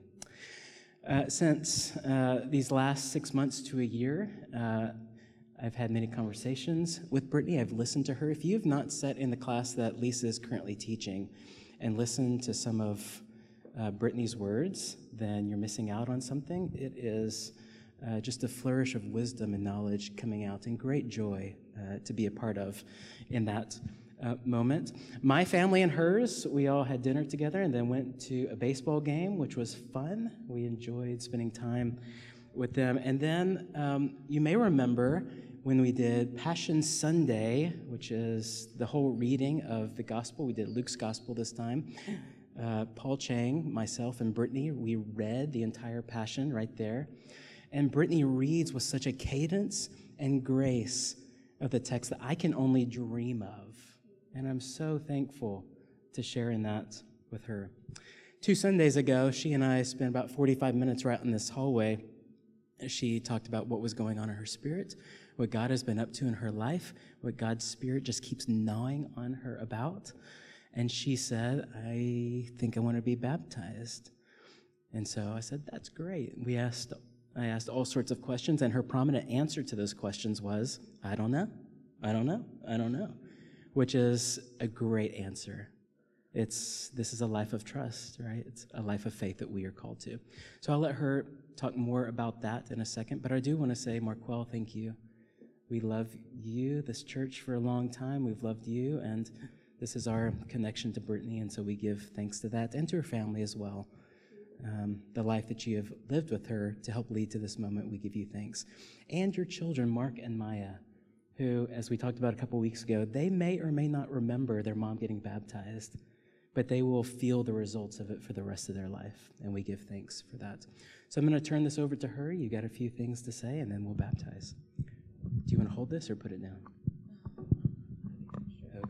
Uh, since uh, these last six months to a year, uh, I've had many conversations with Brittany. I've listened to her. If you have not sat in the class that Lisa is currently teaching and listened to some of uh, Brittany's words, then you're missing out on something. It is uh, just a flourish of wisdom and knowledge coming out, and great joy uh, to be a part of in that Uh, moment. My family and hers, we all had dinner together and then went to a baseball game, which was fun. We enjoyed spending time with them. And then um, you may remember when we did Passion Sunday, which is the whole reading of the gospel. We did Luke's gospel this time. Uh, Paul Chang, myself, and Brittany, we read the entire Passion right there. And Brittany reads with such a cadence and grace of the text that I can only dream of. And I'm so thankful to share in that with her. Two Sundays ago, she and I spent about forty-five minutes right in this hallway. She talked about what was going on in her spirit, what God has been up to in her life, what God's Spirit just keeps gnawing on her about. And she said, I think I want to be baptized. And so I said, that's great. We asked, I asked all sorts of questions, and her prominent answer to those questions was, I don't know, I don't know, I don't know. Which is a great answer. It's this is a life of trust, right? It's a life of faith that we are called to. So I'll let her talk more about that in a second, but I do want to say, Marquel, thank you. We love you, this church, for a long time. We've loved you, and this is our connection to Brittany, and so we give thanks to that and to her family as well. Um, the life that you have lived with her to help lead to this moment, we give you thanks. And your children, Mark and Maya, who, as we talked about a couple weeks ago, they may or may not remember their mom getting baptized, but they will feel the results of it for the rest of their life, and we give thanks for that. So I'm going to turn this over to her. You got a few things to say, and then we'll baptize. Do you want to hold this or put it down? Okay.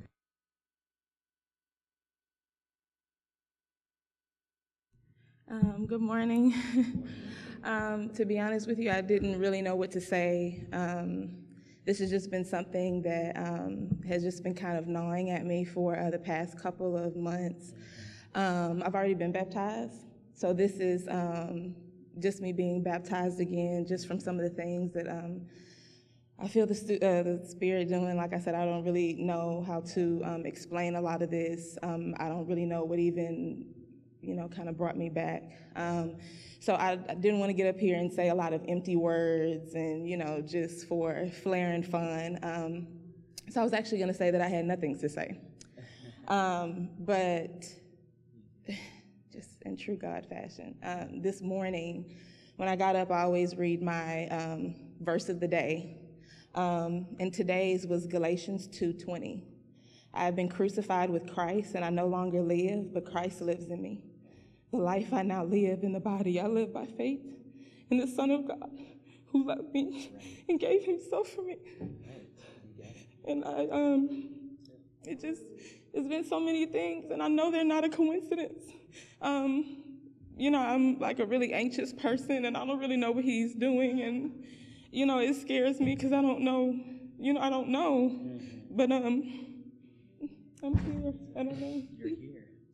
Um, good morning. um, to be honest with you, I didn't really know what to say. Um, This has just been something that um, has just been kind of gnawing at me for uh, the past couple of months. Um, I've already been baptized, so this is um, just me being baptized again, just from some of the things that um, I feel the, stu- uh, the Spirit doing. Like I said, I don't really know how to um, explain a lot of this. Um, I don't really know what even, you know, kind of brought me back. Um, So I, I didn't want to get up here and say a lot of empty words and, you know, just for flair and fun. Um, so I was actually going to say that I had nothing to say. Um, but just in true God fashion, um, this morning when I got up, I always read my um, verse of the day. Um, and today's was Galatians two twenty. I have been crucified with Christ, and I no longer live, but Christ lives in me. The life I now live in the body, I live by faith in the Son of God who loved me and gave himself for me. And I, um, it just, it's been so many things, and I know they're not a coincidence. Um, you know, I'm like a really anxious person, and I don't really know what he's doing, and, you know, it scares me because I don't know, you know, I don't know, but um, I'm here, I don't know. You're here.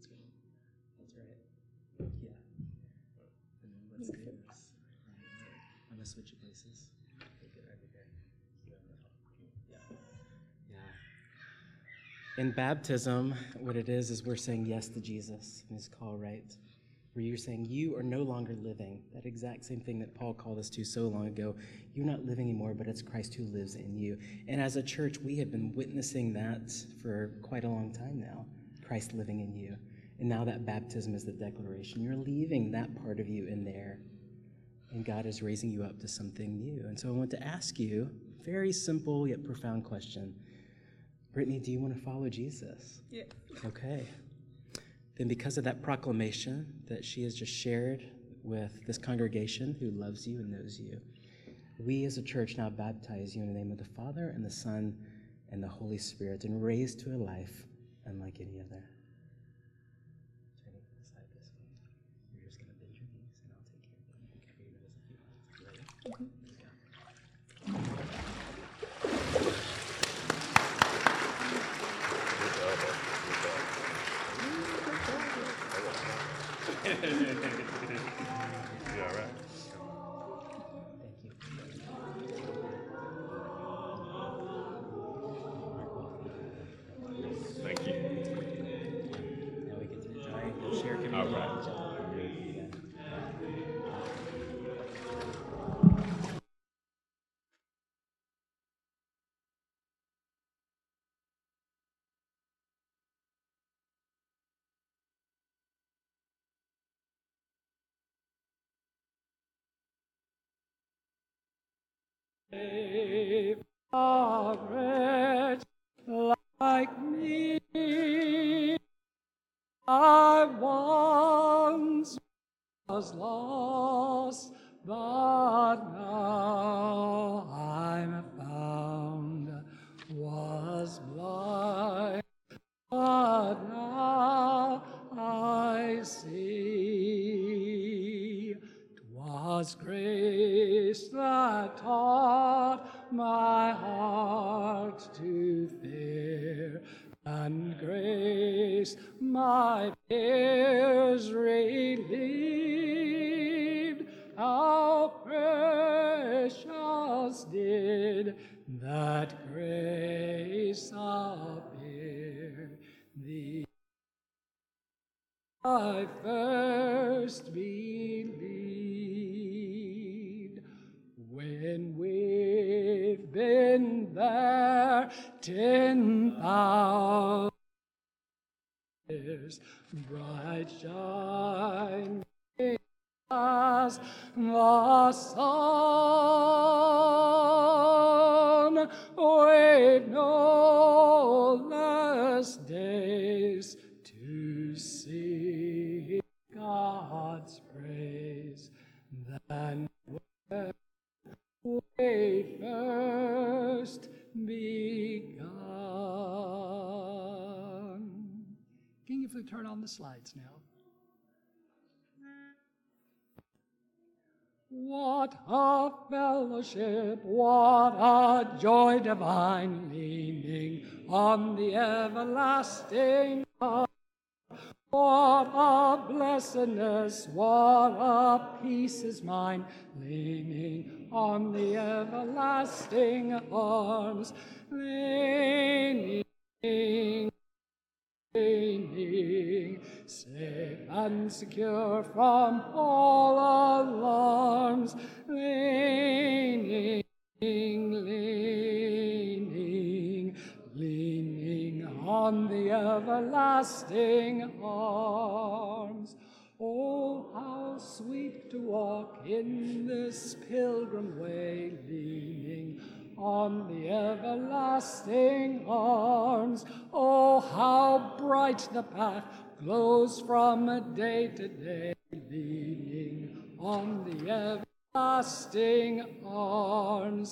Let's do this. I'm going to switch places. Take it over here. Yeah. Yeah. In baptism, what it is, is we're saying yes to Jesus and his call, right? Where you're saying you are no longer living. That exact same thing that Paul called us to so long ago. You're not living anymore, but it's Christ who lives in you. And as a church, we have been witnessing that for quite a long time now. Christ living in you. And now that baptism is the declaration. You're leaving that part of you in there. And God is raising you up to something new. And so I want to ask you a very simple yet profound question. Brittany, do you want to follow Jesus? Yeah. Okay. Then because of that proclamation that she has just shared with this congregation who loves you and knows you, we as a church now baptize you in the name of the Father and the Son and the Holy Spirit and raise to a life unlike any other. all right? Thank you. Now we get to enjoy and share communion All with right. each other. A wretch like me, I once was lost, but now I'm found, was blind, but now I see. 'Twas grace that taught my heart to fear, and grace my fears relieved. How precious did that grace appear! The I first believed, when we've been there ten thousand years, bright shining as the sun, we've no less days to sing God's praise than when we first begun. King, if we turn on the slides now. What a fellowship, what a joy divine, leaning on the everlasting God. What a blessedness, what a peace is mine, leaning on the everlasting arms, leaning, leaning, safe and secure from all alarms, leaning, leaning, leaning on the everlasting arms. Oh, how sweet to walk in this pilgrim way, leaning on the everlasting arms. Oh, how bright the path glows from day to day, leaning on the everlasting arms,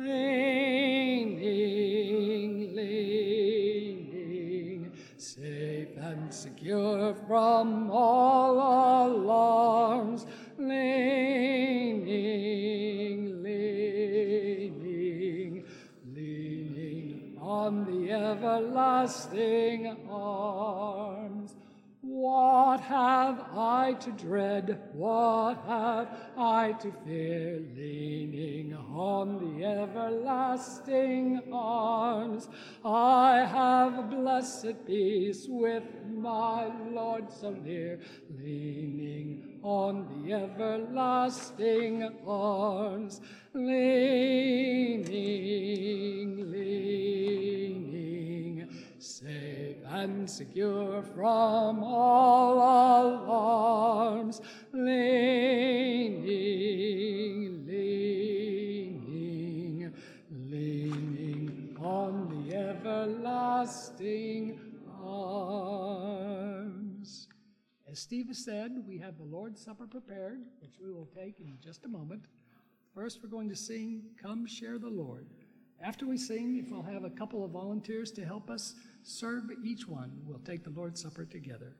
leaning, leaning, safe and secure from all alarms, leaning, leaning, leaning on the everlasting arms. What have I to dread? What have I to fear? Leaning on the everlasting arms, I have blessed peace with my Lord so near. Leaning on the everlasting arms, leaning, leaning, safe and secure from all alarms, leaning, leaning, leaning on the everlasting arms. As Steve has said, we have the Lord's Supper prepared, which we will take in just a moment. First, we're going to sing, "Come Share the Lord." After we sing, if we'll have a couple of volunteers to help us serve each one, we'll take the Lord's Supper together.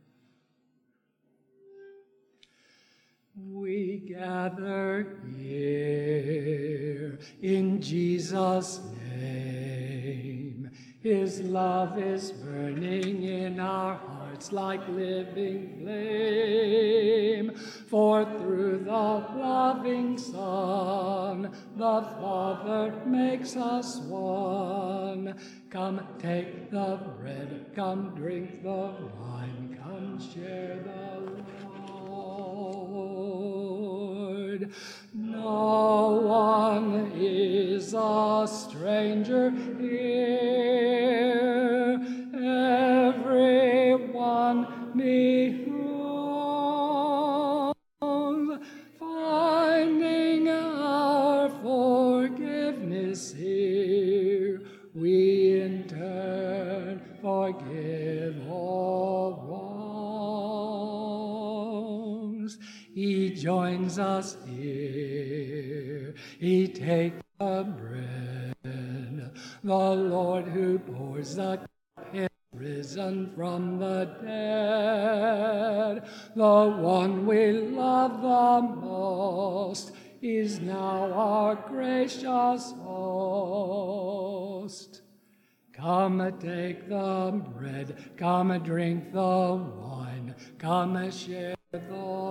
We gather here in Jesus' name. His love is burning in our hearts hearts like living flame. For through the loving Son, the Father makes us one. Come take the bread, come drink the wine, come share the Lord. No one is a stranger here, everyone beholds, finding our forgiveness here, we in turn forgive all wrongs. He joins us here, he takes the bread, the Lord who pours the cup is risen from the dead. The one we love the most is now our gracious host. Come take the bread, come drink the wine, come share the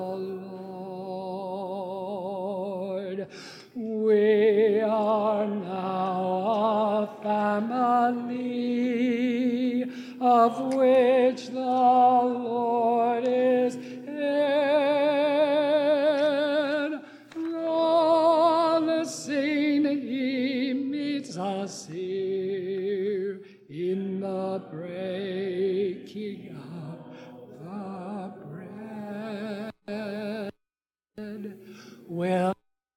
Lord. We are now a family of which the Lord is head. On the scene he meets us here in the breaking of the bread. Well,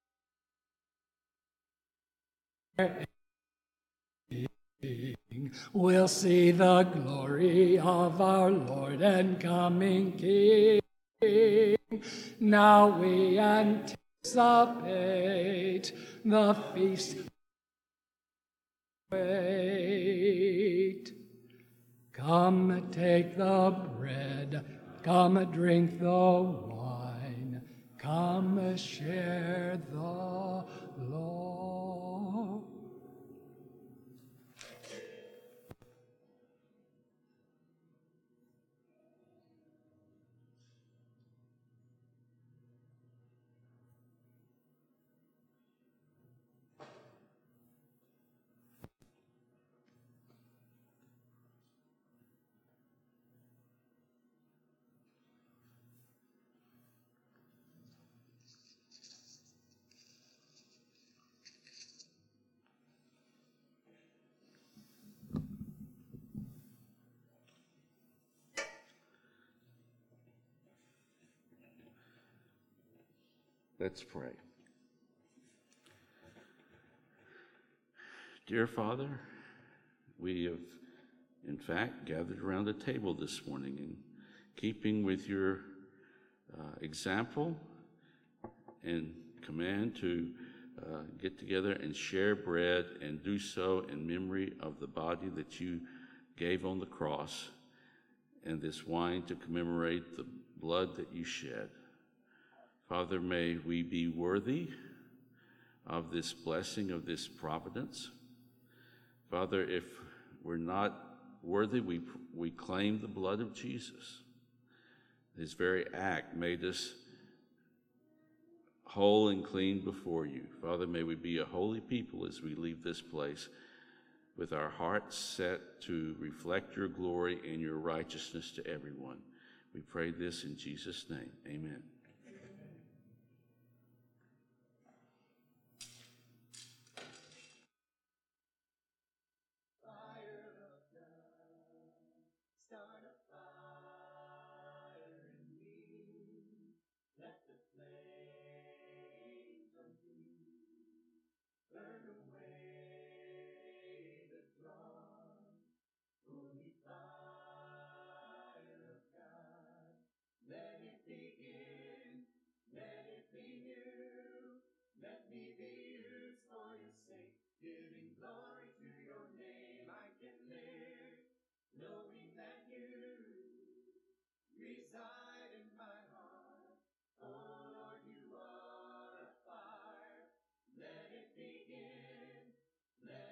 we'll see the glory of our Lord and coming King. Now we anticipate the feast. Wait. Come take the bread, come drink the wine, come share the Lord. Let's pray. Dear Father, we have, in fact, gathered around the table this morning in keeping with your uh, example and command to uh, get together and share bread and do so in memory of the body that you gave on the cross, and this wine to commemorate the blood that you shed. Father, may we be worthy of this blessing, of this providence. Father, if we're not worthy, we, we claim the blood of Jesus. His very act made us whole and clean before you. Father, may we be a holy people as we leave this place with our hearts set to reflect your glory and your righteousness to everyone. We pray this in Jesus' name. Amen.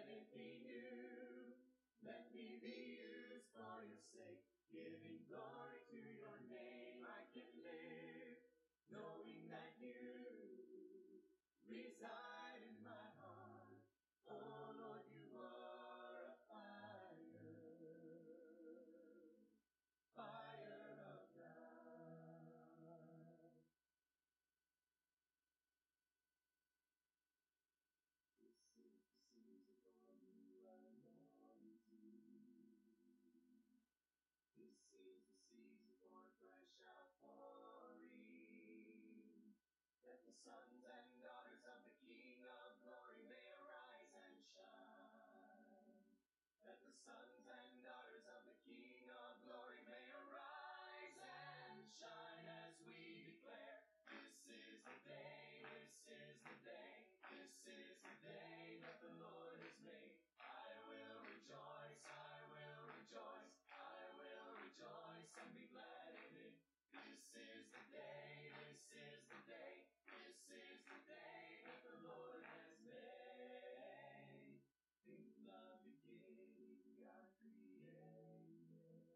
Giving glory reside in my heart. Oh Lord, you are a fire, fire of God. This is the season for new anointing. This is the season for fresh outpouring. That the sons and daughters of the King of Glory may arise and shine. That the sons and daughters of the King of Glory may arise and shine as we declare, this is the day, this is the day, this is the day that the Lord has made. I will rejoice, I will rejoice, I will rejoice and be glad in it. This is the day, this is the day, this is the day that the Lord has made. In the beginning God created,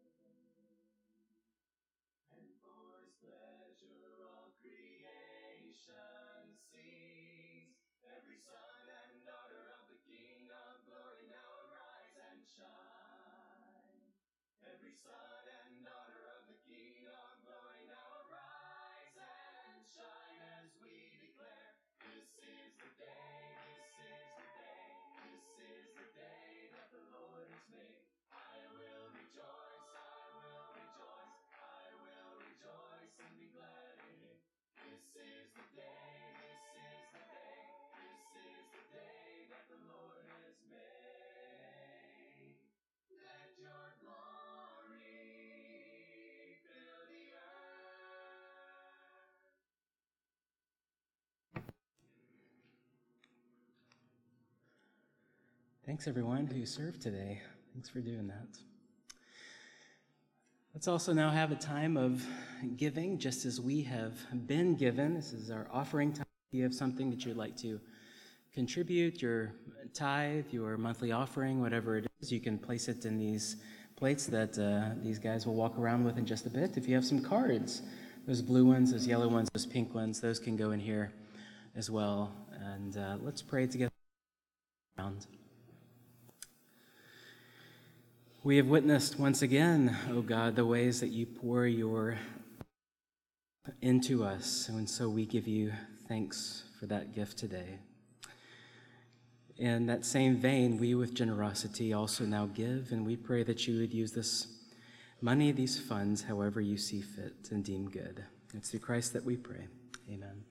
and for his pleasure all creation sings. Every son and daughter of the King of Glory now arise and shine. Every son and daughter of the King of Glory now arise and shine as we declare, this is the day, this is the day, this is the day that the Lord has made. I will rejoice, I will rejoice, I will rejoice and be glad in it. This is the day, this is the day, this is the day that the Lord has made. Let your glory fill the earth. Thanks, everyone who served today. Thanks for doing that. Let's also now have a time of giving, just as we have been given. This is our offering time. If you have something that you'd like to contribute, your tithe, your monthly offering, whatever it is, you can place it in these plates that uh, these guys will walk around with in just a bit. If you have some cards, those blue ones, those yellow ones, those pink ones, those can go in here as well. And uh, let's pray together. We have witnessed once again, O God, the ways that you pour your into us, and so we give you thanks for that gift today. In that same vein, we with generosity also now give, and we pray that you would use this money, these funds, however you see fit and deem good. It's through Christ that we pray. Amen.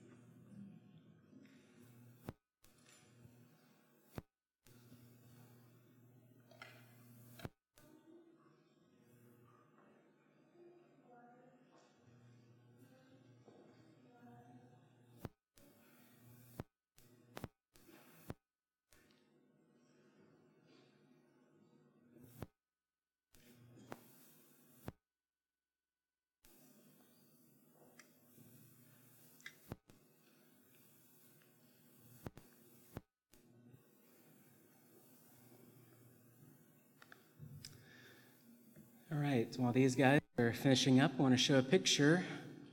All right, while these guys are finishing up, I want to show a picture.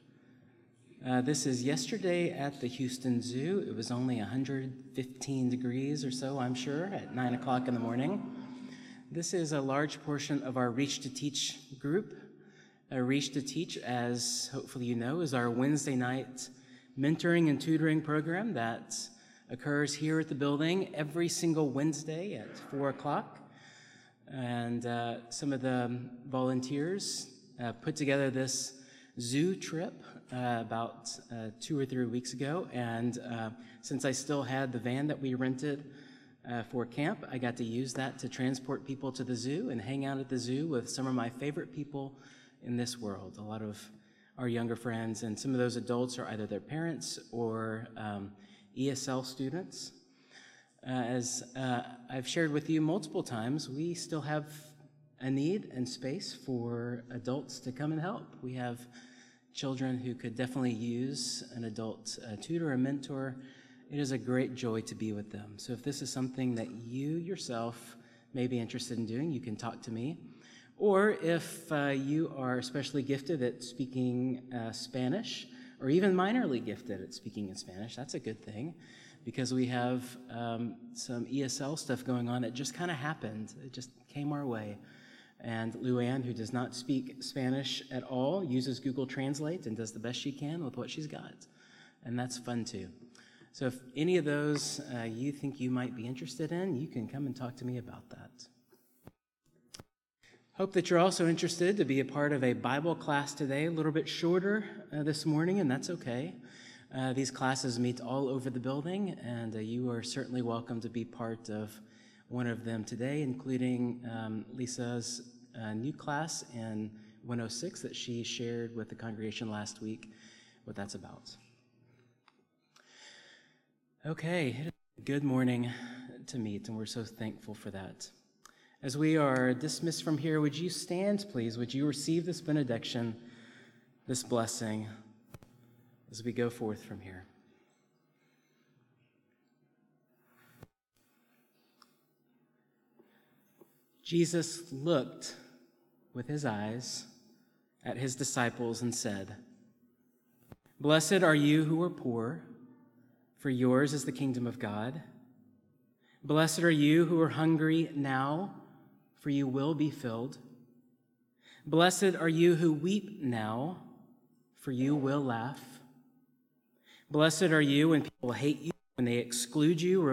Uh, this is yesterday at the Houston Zoo. It was only one hundred fifteen degrees or so, I'm sure, at nine o'clock in the morning. This is a large portion of our Reach to Teach group. Uh, Reach to Teach, as hopefully you know, is our Wednesday night mentoring and tutoring program that occurs here at the building every single Wednesday at four o'clock. And uh, some of the volunteers uh, put together this zoo trip uh, about uh, two or three weeks ago. And uh, since I still had the van that we rented uh, for camp, I got to use that to transport people to the zoo and hang out at the zoo with some of my favorite people in this world. A lot of our younger friends, and some of those adults are either their parents or um, E S L students. Uh, as uh, I've shared with you multiple times, we still have a need and space for adults to come and help. We have children who could definitely use an adult uh, tutor or mentor. It is a great joy to be with them. So if this is something that you yourself may be interested in doing, you can talk to me. Or if uh, you are especially gifted at speaking uh, Spanish, or even minorly gifted at speaking in Spanish, that's a good thing. because we have um, some E S L stuff going on. It just kind of happened. It just came our way. And Luann, who does not speak Spanish at all, uses Google Translate and does the best she can with what she's got. And that's fun too. So if any of those uh, you think you might be interested in, you can come and talk to me about that. Hope that you're also interested to be a part of a Bible class today, a little bit shorter uh, this morning, and that's okay. Uh, these classes meet all over the building, and uh, you are certainly welcome to be part of one of them today, including um, Lisa's uh, new class in one oh six that she shared with the congregation last week, what that's about. Okay, good morning to meet, and we're so thankful for that. As we are dismissed from here, would you stand, please? Would you receive this benediction, this blessing, as we go forth from here? Jesus looked with his eyes at his disciples and said, "Blessed are you who are poor, for yours is the kingdom of God. Blessed are you who are hungry now, for you will be filled. Blessed are you who weep now, for you will laugh. Blessed are you when people hate you, when they exclude you,